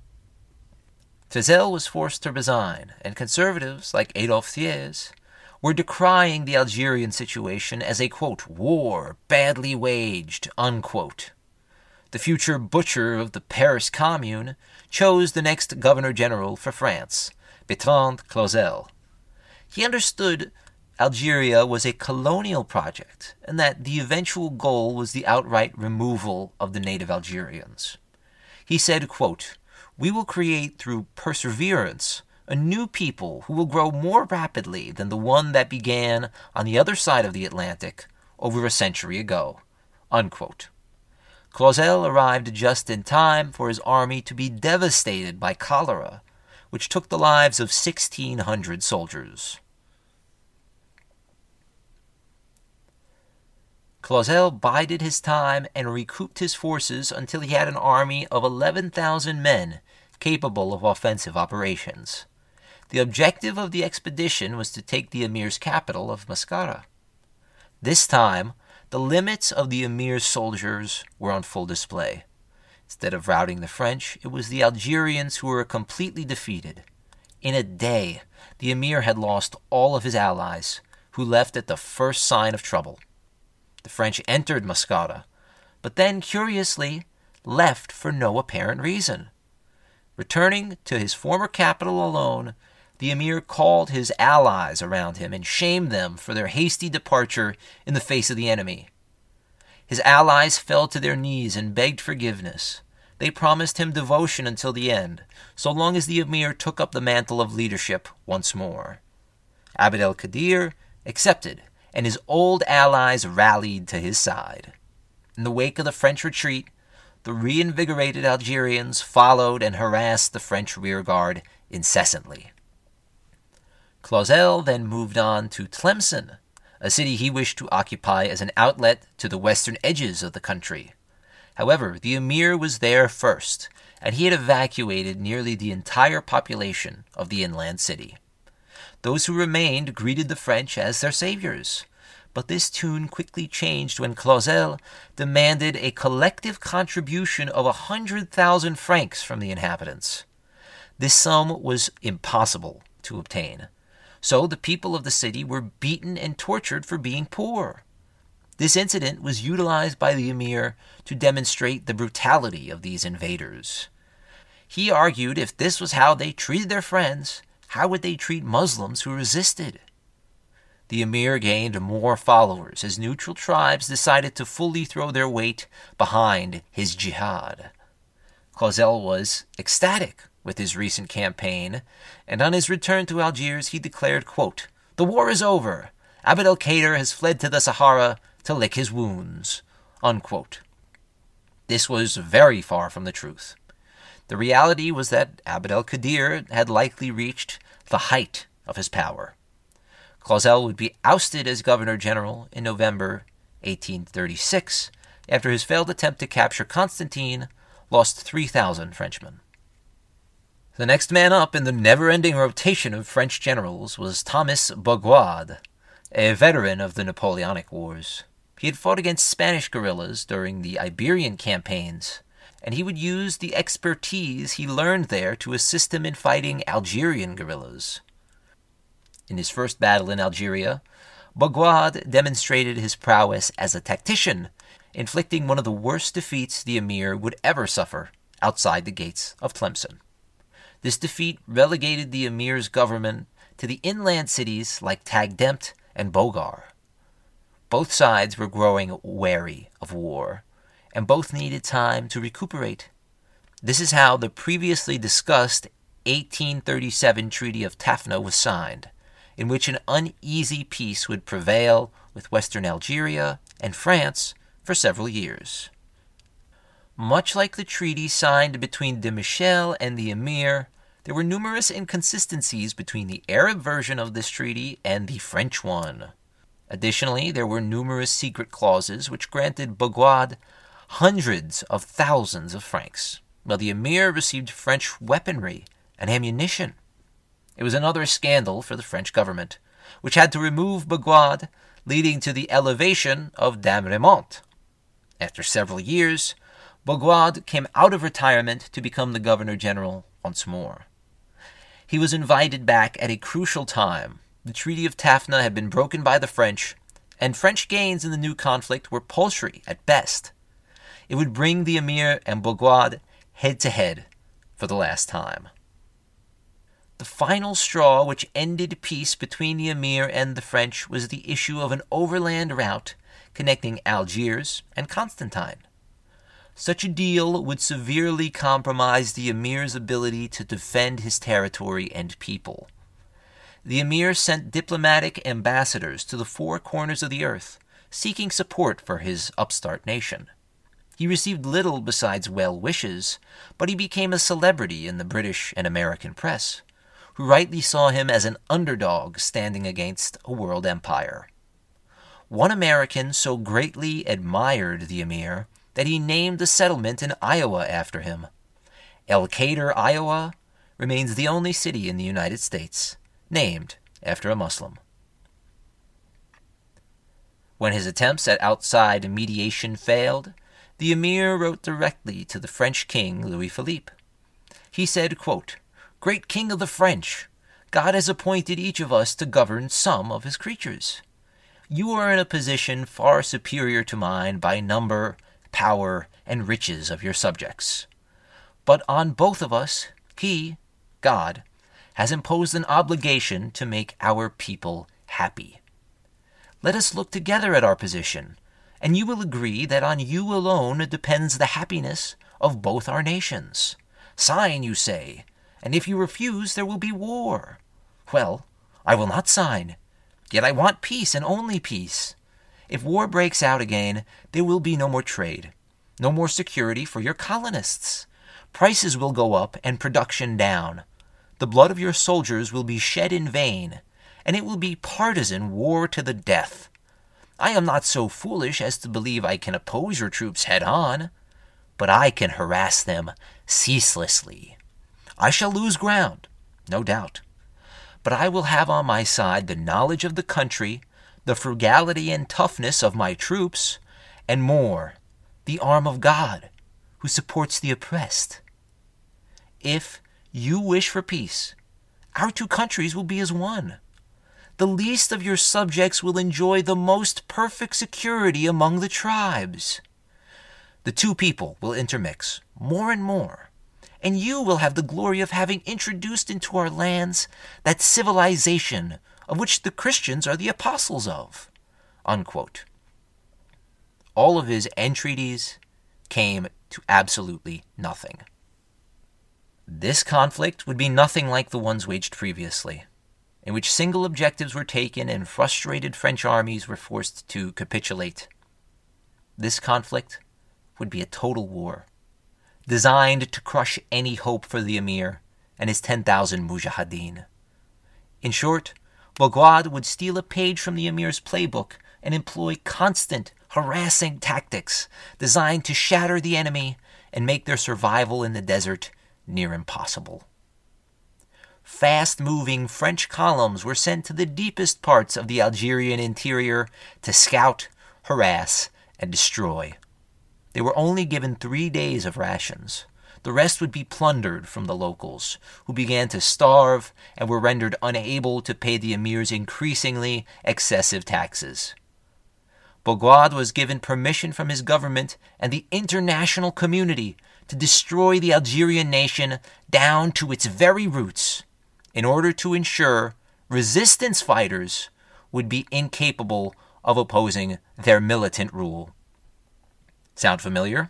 Trézel was forced to resign, and conservatives like Adolphe Thiers were decrying the Algerian situation as a, quote, "war badly waged," unquote. The future butcher of the Paris Commune chose the next governor-general for France, Bertrand Clausel. He understood Algeria was a colonial project, and that the eventual goal was the outright removal of the native Algerians. He said, quote, "We will create through perseverance a new people who will grow more rapidly than the one that began on the other side of the Atlantic over a century ago." Unquote. Clausel arrived just in time for his army to be devastated by cholera, which took the lives of sixteen hundred soldiers. Clausel bided his time and recouped his forces until he had an army of eleven thousand men capable of offensive operations. The objective of the expedition was to take the emir's capital of Mascara. This time, the limits of the emir's soldiers were on full display. Instead of routing the French, it was the Algerians who were completely defeated. In a day, the emir had lost all of his allies, who left at the first sign of trouble. The French entered Mascara, but then, curiously, left for no apparent reason. Returning to his former capital alone, the emir called his allies around him and shamed them for their hasty departure in the face of the enemy. His allies fell to their knees and begged forgiveness. They promised him devotion until the end, so long as the emir took up the mantle of leadership once more. Abd el-Qadir accepted, and his old allies rallied to his side. In the wake of the French retreat, the reinvigorated Algerians followed and harassed the French rearguard incessantly. Clausel then moved on to Tlemcen, a city he wished to occupy as an outlet to the western edges of the country. However, the emir was there first, and he had evacuated nearly the entire population of the inland city. Those who remained greeted the French as their saviors, but this tune quickly changed when Clausel demanded a collective contribution of a hundred thousand francs from the inhabitants. This sum was impossible to obtain, so the people of the city were beaten and tortured for being poor. This incident was utilized by the emir to demonstrate the brutality of these invaders. He argued if this was how they treated their friends, how would they treat Muslims who resisted? The emir gained more followers as neutral tribes decided to fully throw their weight behind his jihad. Clausel was ecstatic with his recent campaign, and on his return to Algiers he declared, quote, "The war is over. Abd al-Qadir has fled to the Sahara to lick his wounds," unquote. This was very far from the truth. The reality was that Abd al-Qadir had likely reached the height of his power. Clausel would be ousted as governor-general in November eighteen thirty-six after his failed attempt to capture Constantine lost three thousand Frenchmen. The next man up in the never-ending rotation of French generals was Thomas Bugeaud, a veteran of the Napoleonic Wars. He had fought against Spanish guerrillas during the Iberian campaigns, and he would use the expertise he learned there to assist him in fighting Algerian guerrillas. In his first battle in Algeria, Bugeaud demonstrated his prowess as a tactician, inflicting one of the worst defeats the emir would ever suffer outside the gates of Tlemcen. This defeat relegated the emir's government to the inland cities like Tagdemt and Bogar. Both sides were growing wary of war, and both needed time to recuperate. This is how the previously discussed eighteen thirty-seven Treaty of Tafna was signed, in which an uneasy peace would prevail with Western Algeria and France for several years. Much like the treaty signed between de Michel and the emir, there were numerous inconsistencies between the Arab version of this treaty and the French one. Additionally, there were numerous secret clauses which granted Bugeaud hundreds of thousands of francs, while the emir received French weaponry and ammunition. It was another scandal for the French government, which had to remove Bugeaud, leading to the elevation of Damremont. After several years, Bugeaud came out of retirement to become the governor-general once more. He was invited back at a crucial time. The Treaty of Tafna had been broken by the French, and French gains in the new conflict were paltry at best. It would bring the emir and Bugeaud head-to-head for the last time. The final straw which ended peace between the emir and the French was the issue of an overland route connecting Algiers and Constantine. Such a deal would severely compromise the emir's ability to defend his territory and people. The emir sent diplomatic ambassadors to the four corners of the earth, seeking support for his upstart nation. He received little besides well wishes, but he became a celebrity in the British and American press, who rightly saw him as an underdog standing against a world empire. One American so greatly admired the emir that he named a settlement in Iowa after him. Elkader, Iowa, remains the only city in the United States named after a Muslim. When his attempts at outside mediation failed, the emir wrote directly to the French king Louis Philippe. He said, quote, "Great King of the French, God has appointed each of us to govern some of his creatures. You are in a position far superior to mine by number, power, and riches of your subjects. But on both of us, he, God, has imposed an obligation to make our people happy. Let us look together at our position, and you will agree that on you alone depends the happiness of both our nations. Sign, you say, and if you refuse, there will be war. Well, I will not sign, yet I want peace and only peace. If war breaks out again, there will be no more trade, no more security for your colonists. Prices will go up and production down. The blood of your soldiers will be shed in vain, and it will be partisan war to the death. I am not so foolish as to believe I can oppose your troops head-on, but I can harass them ceaselessly. I shall lose ground, no doubt, but I will have on my side the knowledge of the country, the frugality and toughness of my troops, and more, the arm of God, who supports the oppressed. If you wish for peace, our two countries will be as one. The least of your subjects will enjoy the most perfect security among the tribes. The two people will intermix more and more, and you will have the glory of having introduced into our lands that civilization of which the Christians are the apostles of." Unquote. All of his entreaties came to absolutely nothing. This conflict would be nothing like the ones waged previously, in which single objectives were taken and frustrated French armies were forced to capitulate. This conflict would be a total war, designed to crush any hope for the emir and his ten thousand mujahideen. In short, Bogd would steal a page from the emir's playbook and employ constant, harassing tactics designed to shatter the enemy and make their survival in the desert near impossible. Fast-moving French columns were sent to the deepest parts of the Algerian interior to scout, harass, and destroy. They were only given three days of rations. The rest would be plundered from the locals, who began to starve and were rendered unable to pay the emir's increasingly excessive taxes. Bogd was given permission from his government and the international community to destroy the Algerian nation down to its very roots, in order to ensure resistance fighters would be incapable of opposing their militant rule. Sound familiar?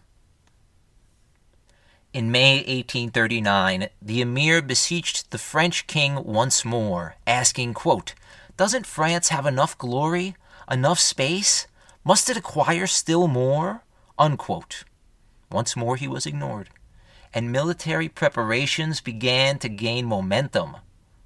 In May eighteen thirty-nine, the emir beseeched the French king once more, asking, quote, "Doesn't France have enough glory, enough space? Must it acquire still more?" Unquote. Once more he was ignored, and military preparations began to gain momentum.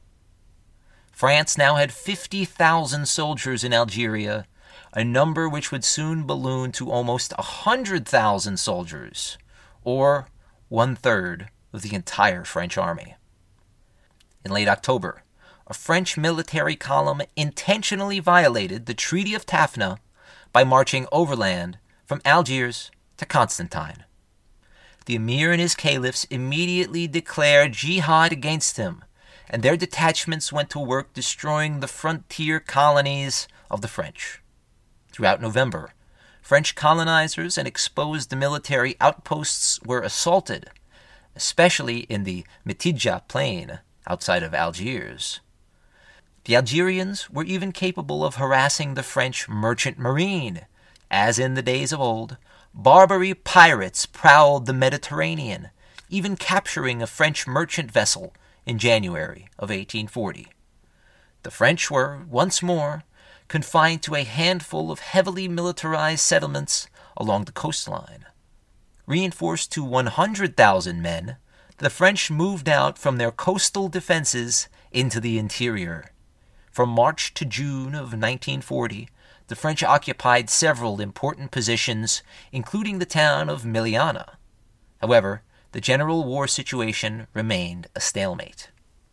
France now had fifty thousand soldiers in Algeria, a number which would soon balloon to almost one hundred thousand soldiers, or one-third of the entire French army. In late October, a French military column intentionally violated the Treaty of Tafna by marching overland from Algiers to Constantine. The emir and his caliphs immediately declared jihad against him, and their detachments went to work destroying the frontier colonies of the French. Throughout November, French colonizers and exposed military outposts were assaulted, especially in the Mitidja plain outside of Algiers. The Algerians were even capable of harassing the French merchant marine. As in the days of old, Barbary pirates prowled the Mediterranean, even capturing a French merchant vessel in January of eighteen forty. The French were, once more, confined to a handful of heavily militarized settlements along the coastline. Reinforced to one hundred thousand men, the French moved out from their coastal defenses into the interior. From March to June of nineteen forty, the French occupied several important positions, including the town of Miliana. However, the general war situation remained a stalemate.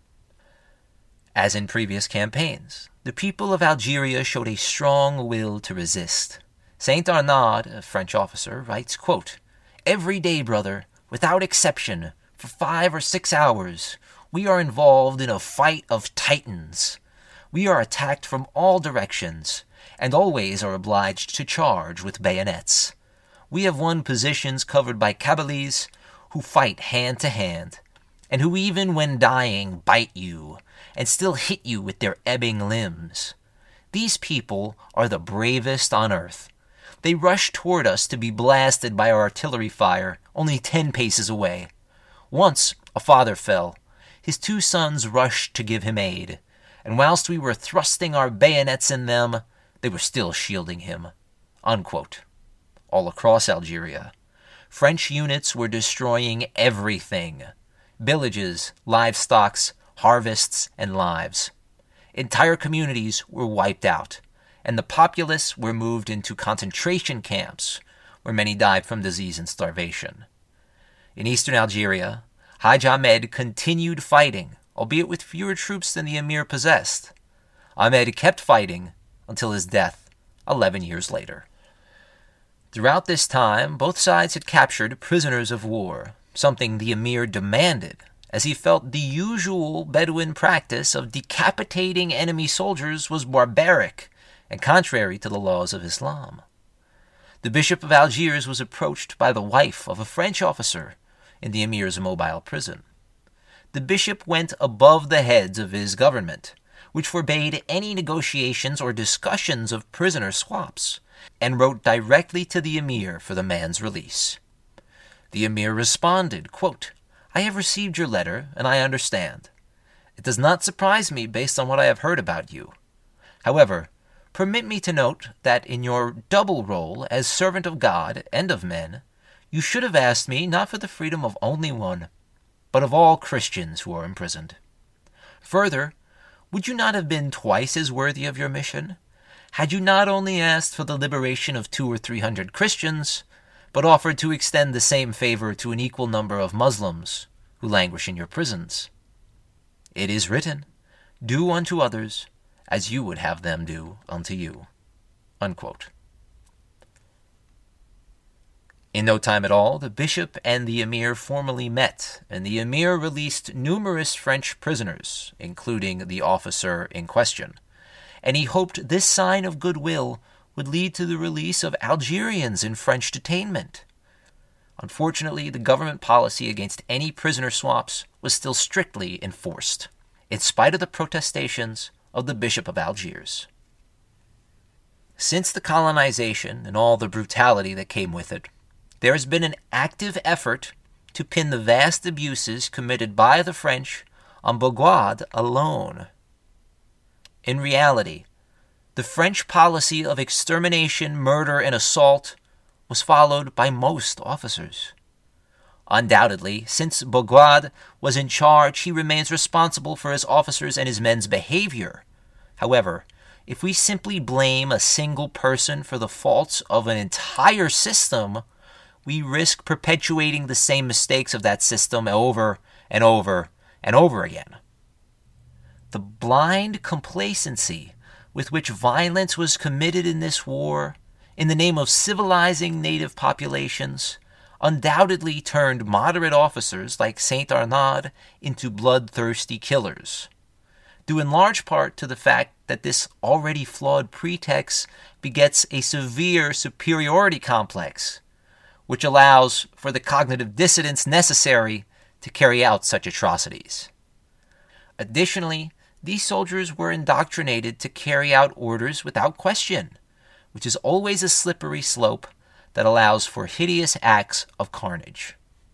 As in previous campaigns, the people of Algeria showed a strong will to resist. Saint Arnaud, a French officer, writes, quote, "Every day, brother, without exception, for five or six hours, we are involved in a fight of titans. We are attacked from all directions, and always are obliged to charge with bayonets. We have won positions covered by Kabyles, who fight hand to hand, and who even when dying bite you, and still hit you with their ebbing limbs. These people are the bravest on earth. They rush toward us to be blasted by our artillery fire, only ten paces away. Once a father fell. His two sons rushed to give him aid, and whilst we were thrusting our bayonets in them, they were still shielding him." Unquote. All across Algeria, French units were destroying everything: villages, livestock, harvests, and lives. Entire communities were wiped out, and the populace were moved into concentration camps, where many died from disease and starvation. In eastern Algeria, Haj Ahmed continued fighting, albeit with fewer troops than the emir possessed. Ahmed kept fighting until his death eleven years later. Throughout this time, both sides had captured prisoners of war, something the emir demanded, as he felt the usual Bedouin practice of decapitating enemy soldiers was barbaric and contrary to the laws of Islam. The Bishop of Algiers was approached by the wife of a French officer, in the emir's mobile prison. The bishop went above the heads of his government, which forbade any negotiations or discussions of prisoner swaps, and wrote directly to the emir for the man's release. The emir responded, quote, "I have received your letter, and I understand. It does not surprise me based on what I have heard about you. However, permit me to note that in your double role as servant of God and of men, you should have asked me not for the freedom of only one, but of all Christians who are imprisoned. Further, would you not have been twice as worthy of your mission, had you not only asked for the liberation of two or three hundred Christians, but offered to extend the same favor to an equal number of Muslims who languish in your prisons? It is written, 'Do unto others as you would have them do unto you.'" Unquote. In no time at all, the bishop and the emir formally met, and the emir released numerous French prisoners, including the officer in question, and he hoped this sign of goodwill would lead to the release of Algerians in French detainment. Unfortunately, the government policy against any prisoner swaps was still strictly enforced, in spite of the protestations of the Bishop of Algiers. Since the colonization and all the brutality that came with it, there has been an active effort to pin the vast abuses committed by the French on Bourgoade alone. In reality, the French policy of extermination, murder, and assault was followed by most officers. Undoubtedly, since Bourgoade was in charge, he remains responsible for his officers' and his men's behavior. However, if we simply blame a single person for the faults of an entire system, we risk perpetuating the same mistakes of that system over and over and over again. The blind complacency with which violence was committed in this war, in the name of civilizing native populations, undoubtedly turned moderate officers like Saint Arnaud into bloodthirsty killers, due in large part to the fact that this already flawed pretext begets a severe superiority complex, which allows for the cognitive dissonance necessary to carry out such atrocities. Additionally, these soldiers were indoctrinated to carry out orders without question, which is always a slippery slope that allows for hideous acts of carnage.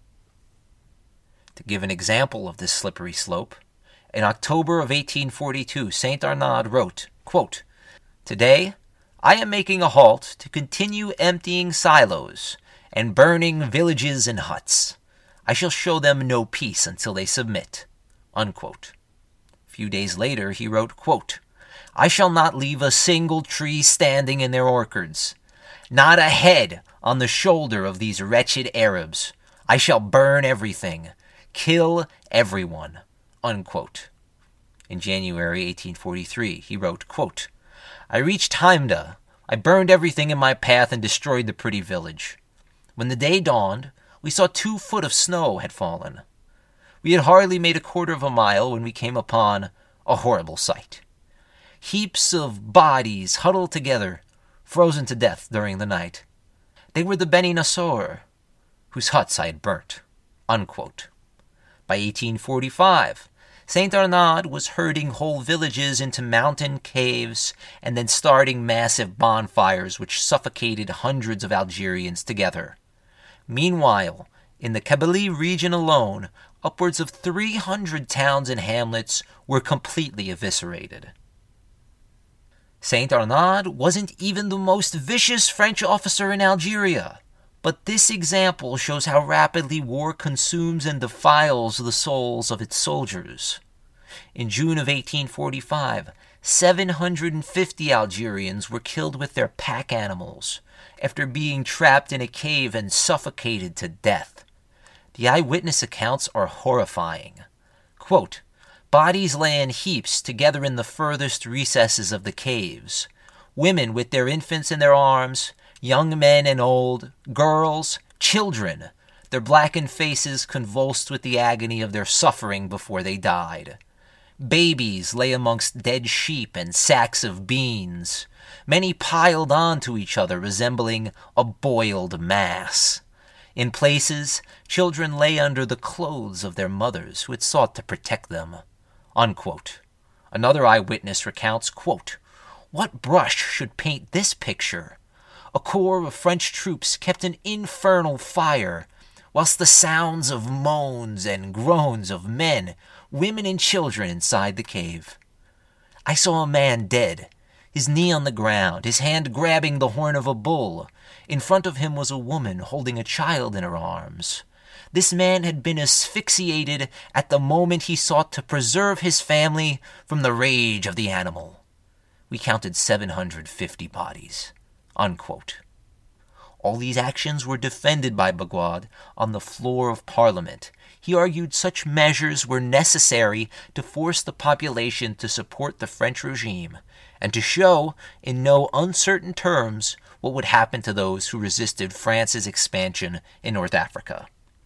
To give an example of this slippery slope, in October of eighteen forty-two, Saint Arnaud wrote, quote, "Today, I am making a halt to continue emptying silos and burning villages and huts. I shall show them no peace until they submit." Unquote. A few days later, he wrote, quote, "I shall not leave a single tree standing in their orchards, not a head on the shoulder of these wretched Arabs. I shall burn everything, kill everyone." Unquote. In January eighteen forty-three, he wrote, quote, "I reached Haimda. I burned everything in my path and destroyed the pretty village. When the day dawned, we saw two foot of snow had fallen. We had hardly made a quarter of a mile when we came upon a horrible sight. Heaps of bodies huddled together, frozen to death during the night. They were the Beni Nasor, whose huts I had burnt." Unquote. By eighteen forty-five, Saint Arnaud was herding whole villages into mountain caves and then starting massive bonfires which suffocated hundreds of Algerians together. Meanwhile, in the Kabylie region alone, upwards of three hundred towns and hamlets were completely eviscerated. Saint Arnaud wasn't even the most vicious French officer in Algeria, but this example shows how rapidly war consumes and defiles the souls of its soldiers. In June of eighteen forty-five, seven hundred fifty Algerians were killed with their pack animals after being trapped in a cave and suffocated to death. The eyewitness accounts are horrifying. Quote, "Bodies lay in heaps together in the furthest recesses of the caves. Women with their infants in their arms, young men and old, girls, children, their blackened faces convulsed with the agony of their suffering before they died. Babies lay amongst dead sheep and sacks of beans, many piled onto each other resembling a boiled mass. In places, children lay under the clothes of their mothers who had sought to protect them." Unquote. Another eyewitness recounts, quote, "What brush should paint this picture? A corps of French troops kept an infernal fire, whilst the sounds of moans and groans of men, women, and children inside the cave. I saw a man dead, his knee on the ground, his hand grabbing the horn of a bull. In front of him was a woman holding a child in her arms. This man had been asphyxiated at the moment he sought to preserve his family from the rage of the animal. We counted seven hundred fifty bodies." Unquote. All these actions were defended by Bugeaud on the floor of Parliament. He argued such measures were necessary to force the population to support the French regime, and to show, in no uncertain terms, what would happen to those who resisted France's expansion in North Africa.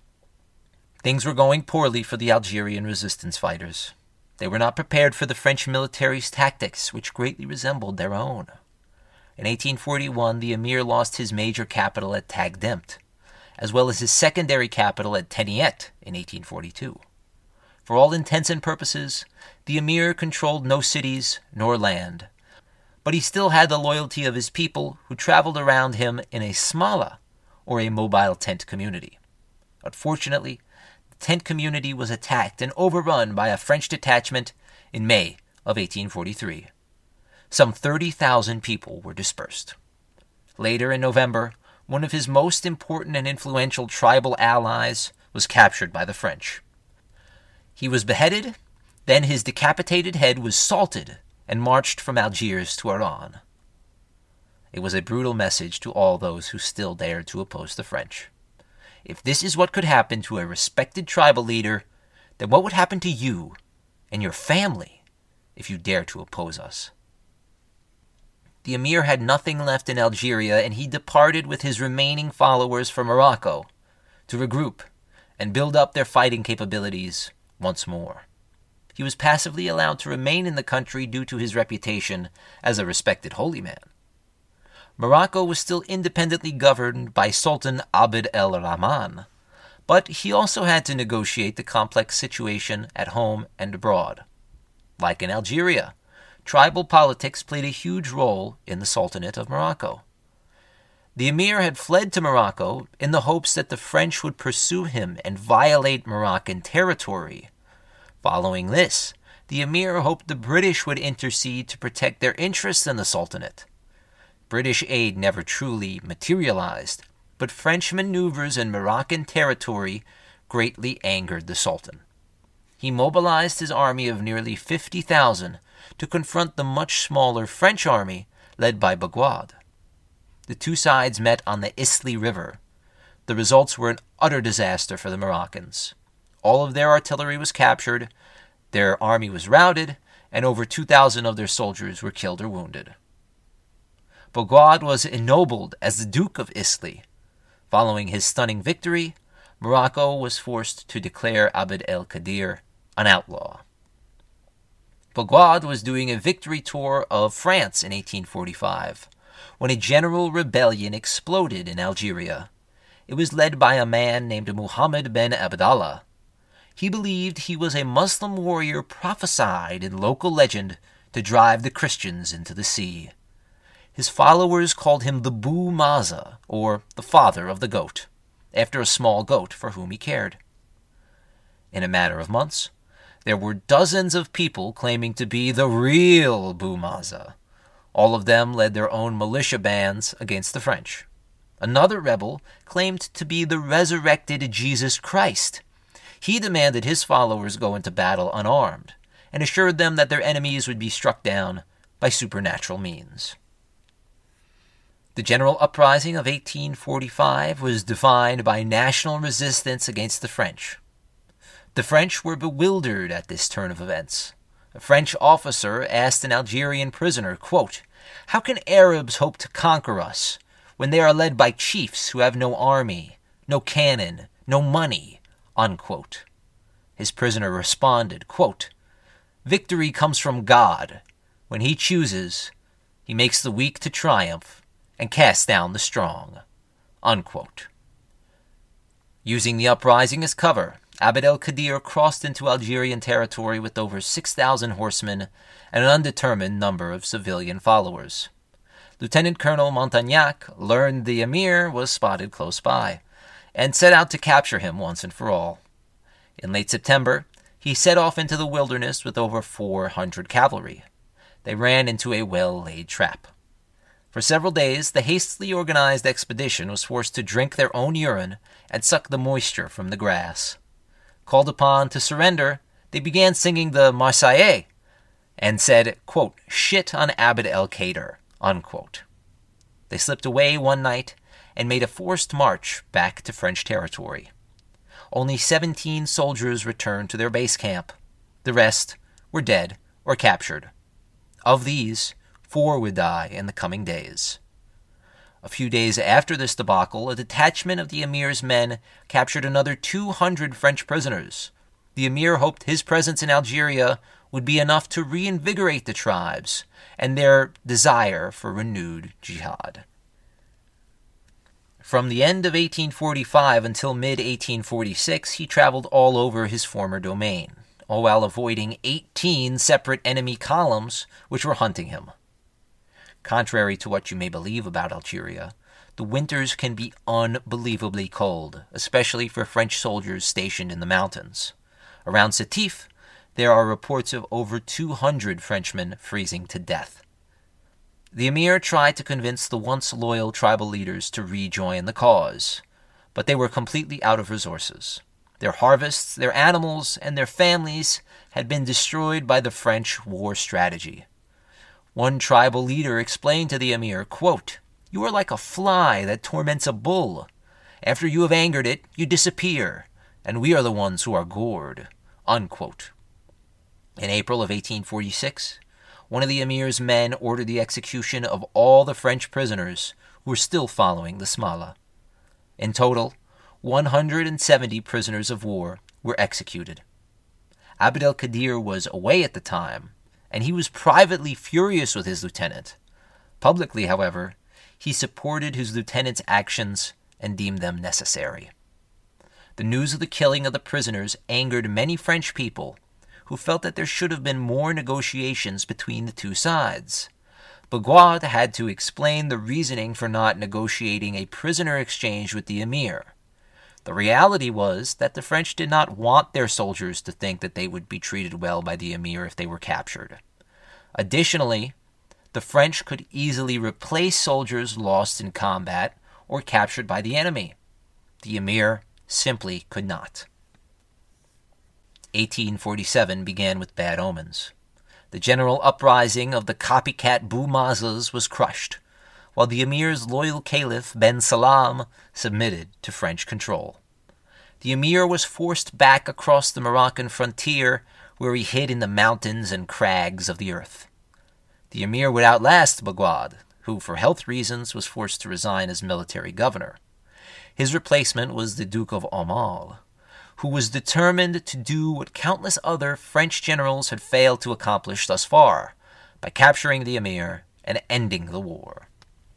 Things were going poorly for the Algerian resistance fighters. They were not prepared for the French military's tactics, which greatly resembled their own. In eighteen forty-one, the emir lost his major capital at Tagdemt, as well as his secondary capital at Teniet in eighteen forty-two. For all intents and purposes, the emir controlled no cities nor land, but he still had the loyalty of his people, who traveled around him in a smala, or a mobile tent community. Unfortunately, the tent community was attacked and overrun by a French detachment in May of eighteen forty-three. Some thirty thousand people were dispersed. Later in November, one of his most important and influential tribal allies was captured by the French. He was beheaded, then his decapitated head was salted and marched from Algiers to Oran. It was a brutal message to all those who still dared to oppose the French. If this is what could happen to a respected tribal leader, then what would happen to you and your family if you dare to oppose us? The emir had nothing left in Algeria, and he departed with his remaining followers for Morocco to regroup and build up their fighting capabilities once more. He was passively allowed to remain in the country due to his reputation as a respected holy man. Morocco was still independently governed by Sultan Abd el-Rahman, but he also had to negotiate the complex situation at home and abroad. Like in Algeria, tribal politics played a huge role in the Sultanate of Morocco. The emir had fled to Morocco in the hopes that the French would pursue him and violate Moroccan territory. Following this, the emir hoped the British would intercede to protect their interests in the Sultanate. British aid never truly materialized, but French maneuvers in Moroccan territory greatly angered the Sultan. He mobilized his army of nearly fifty thousand to confront the much smaller French army led by Bugeaud. The two sides met on the Isly River. The results were an utter disaster for the Moroccans. All of their artillery was captured, their army was routed, and over two thousand of their soldiers were killed or wounded. Bugeaud was ennobled as the Duke of Isly. Following his stunning victory, Morocco was forced to declare Abd el-Qadir an outlaw. Bugeaud was doing a victory tour of France in eighteen forty-five, when a general rebellion exploded in Algeria. It was led by a man named Muhammad ben Abdallah. He believed he was a Muslim warrior prophesied in local legend to drive the Christians into the sea. His followers called him the Bou Maza, or the father of the goat, after a small goat for whom he cared. In a matter of months, there were dozens of people claiming to be the real Bou Maza. All of them led their own militia bands against the French. Another rebel claimed to be the resurrected Jesus Christ. He demanded his followers go into battle unarmed, and assured them that their enemies would be struck down by supernatural means. The general uprising of eighteen forty-five was defined by national resistance against the French. The French were bewildered at this turn of events. A French officer asked an Algerian prisoner, quote, "How can Arabs hope to conquer us when they are led by chiefs who have no army, no cannon, no money?" Unquote. His prisoner responded, quote, "Victory comes from God. When he chooses, he makes the weak to triumph and casts down the strong." Unquote. Using the uprising as cover, Abd el-Qadir crossed into Algerian territory with over six thousand horsemen and an undetermined number of civilian followers. Lieutenant Colonel Montagnac learned the emir was spotted close by, and set out to capture him once and for all. In late September, he set off into the wilderness with over four hundred cavalry. They ran into a well-laid trap. For several days, the hastily organized expedition was forced to drink their own urine and suck the moisture from the grass. Called upon to surrender, they began singing the Marseillaise and said, quote, "Shit on Abd el-Qadir," unquote. They slipped away one night and made a forced march back to French territory. Only seventeen soldiers returned to their base camp. The rest were dead or captured. Of these, four would die in the coming days. A few days after this debacle, a detachment of the emir's men captured another two hundred French prisoners. The emir hoped his presence in Algeria would be enough to reinvigorate the tribes and their desire for renewed jihad. From the end of eighteen forty-five until mid eighteen forty-six, he traveled all over his former domain, all while avoiding eighteen separate enemy columns which were hunting him. Contrary to what you may believe about Algeria, the winters can be unbelievably cold, especially for French soldiers stationed in the mountains. Around Sétif, there are reports of over two hundred Frenchmen freezing to death. The emir tried to convince the once loyal tribal leaders to rejoin the cause, but they were completely out of resources. Their harvests, their animals, and their families had been destroyed by the French war strategy. One tribal leader explained to the emir, quote, "You are like a fly that torments a bull. After you have angered it, you disappear, and we are the ones who are gored," unquote. In April of eighteen forty-six, one of the emir's men ordered the execution of all the French prisoners who were still following the Smala. In total, one hundred seventy prisoners of war were executed. Abd el-Qadir was away at the time, and he was privately furious with his lieutenant. Publicly, however, he supported his lieutenant's actions and deemed them necessary. The news of the killing of the prisoners angered many French people who felt that there should have been more negotiations between the two sides. Bugeaud had to explain the reasoning for not negotiating a prisoner exchange with the emir. The reality was that the French did not want their soldiers to think that they would be treated well by the emir if they were captured. Additionally, the French could easily replace soldiers lost in combat or captured by the enemy. The emir simply could not. eighteen forty-seven began with bad omens. The general uprising of the copycat Boummazes was crushed, while the emir's loyal caliph Ben Salam submitted to French control. The emir was forced back across the Moroccan frontier, where he hid in the mountains and crags of the earth. The emir would outlast Bugeaud, who for health reasons was forced to resign as military governor. His replacement was the Duke of Aumale, who was determined to do what countless other French generals had failed to accomplish thus far, by capturing the emir and ending the war.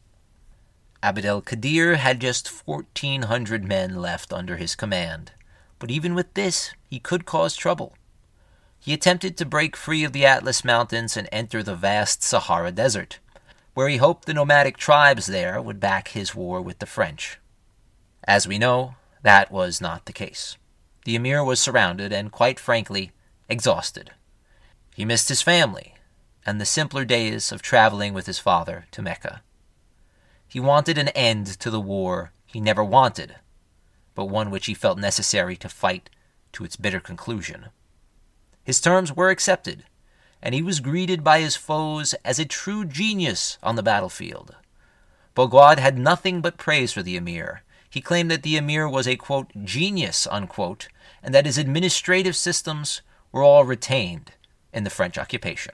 Abd el-Qadir had just fourteen hundred men left under his command, but even with this, he could cause trouble. He attempted to break free of the Atlas Mountains and enter the vast Sahara Desert, where he hoped the nomadic tribes there would back his war with the French. As we know, that was not the case. The emir was surrounded and, quite frankly, exhausted. He missed his family and the simpler days of traveling with his father to Mecca. He wanted an end to the war he never wanted, but one which he felt necessary to fight to its bitter conclusion. His terms were accepted, and he was greeted by his foes as a true genius on the battlefield. Bugeaud had nothing but praise for the emir. He claimed that the emir was a, quote, genius, unquote, and that his administrative systems were all retained in the French occupation.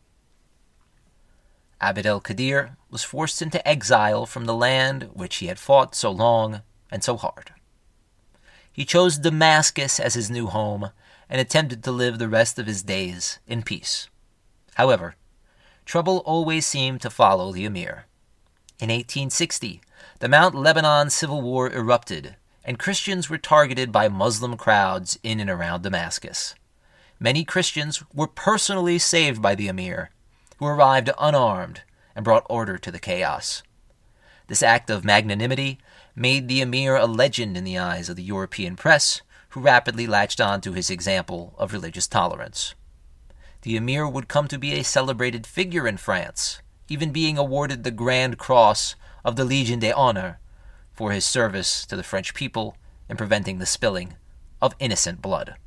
Abd el-Qadir was forced into exile from the land which he had fought so long and so hard. He chose Damascus as his new home and attempted to live the rest of his days in peace. However, trouble always seemed to follow the emir. In eighteen sixty, the Mount Lebanon civil war erupted, and Christians were targeted by Muslim crowds in and around Damascus. Many Christians were personally saved by the emir, who arrived unarmed and brought order to the chaos. This act of magnanimity made the emir a legend in the eyes of the European press, who rapidly latched on to his example of religious tolerance. The emir would come to be a celebrated figure in France, even being awarded the Grand Cross of the Legion d'Honneur for his service to the French people in preventing the spilling of innocent blood.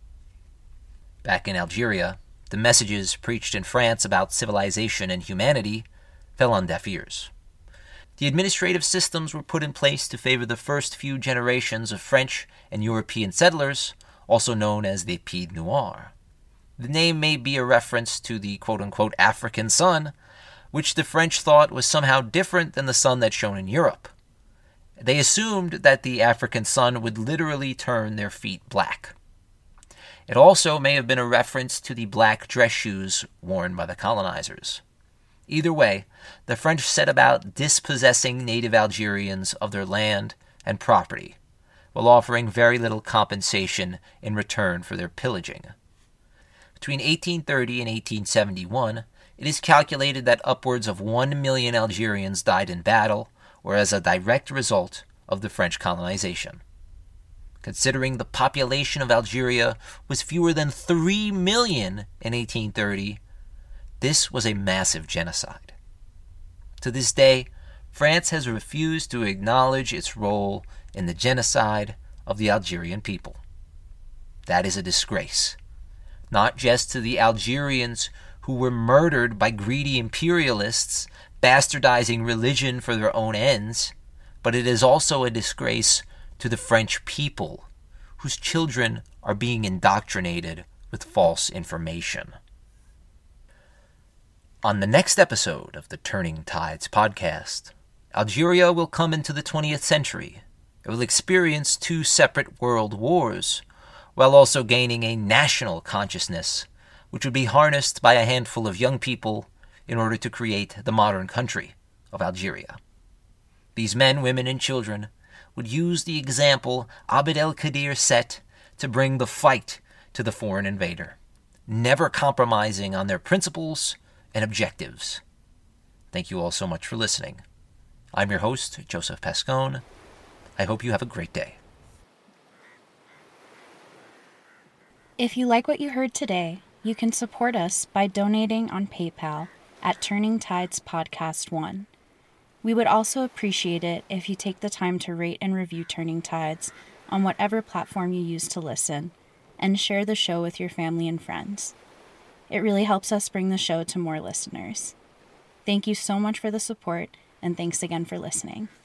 Back in Algeria, the messages preached in France about civilization and humanity fell on deaf ears. The administrative systems were put in place to favor the first few generations of French and European settlers, also known as the Pied Noirs. The name may be a reference to the quote-unquote African sun, which the French thought was somehow different than the sun that shone in Europe. They assumed that the African sun would literally turn their feet black. It also may have been a reference to the black dress shoes worn by the colonizers. Either way, the French set about dispossessing native Algerians of their land and property, while offering very little compensation in return for their pillaging. Between eighteen thirty and eighteen seventy-one, it is calculated that upwards of one million Algerians died in battle or as a direct result of the French colonization. Considering the population of Algeria was fewer than three million in eighteen thirty, this was a massive genocide. To this day, France has refused to acknowledge its role in the genocide of the Algerian people. That is a disgrace, not just to the Algerians who were murdered by greedy imperialists bastardizing religion for their own ends, but it is also a disgrace to the French people, whose children are being indoctrinated with false information. On the next episode of the Turning Tides podcast, Algeria will come into the twentieth century. It will experience two separate world wars, while also gaining a national consciousness, which would be harnessed by a handful of young people in order to create the modern country of Algeria. These men, women, and children would use the example Abd el-Qadir set to bring the fight to the foreign invader, never compromising on their principles and objectives. Thank you all so much for listening. I'm your host, Joseph Pascone. I hope you have a great day. If you like what you heard today, you can support us by donating on PayPal at Turning Tides Podcast one. We would also appreciate it if you take the time to rate and review Turning Tides on whatever platform you use to listen, and share the show with your family and friends. It really helps us bring the show to more listeners. Thank you so much for the support, and thanks again for listening.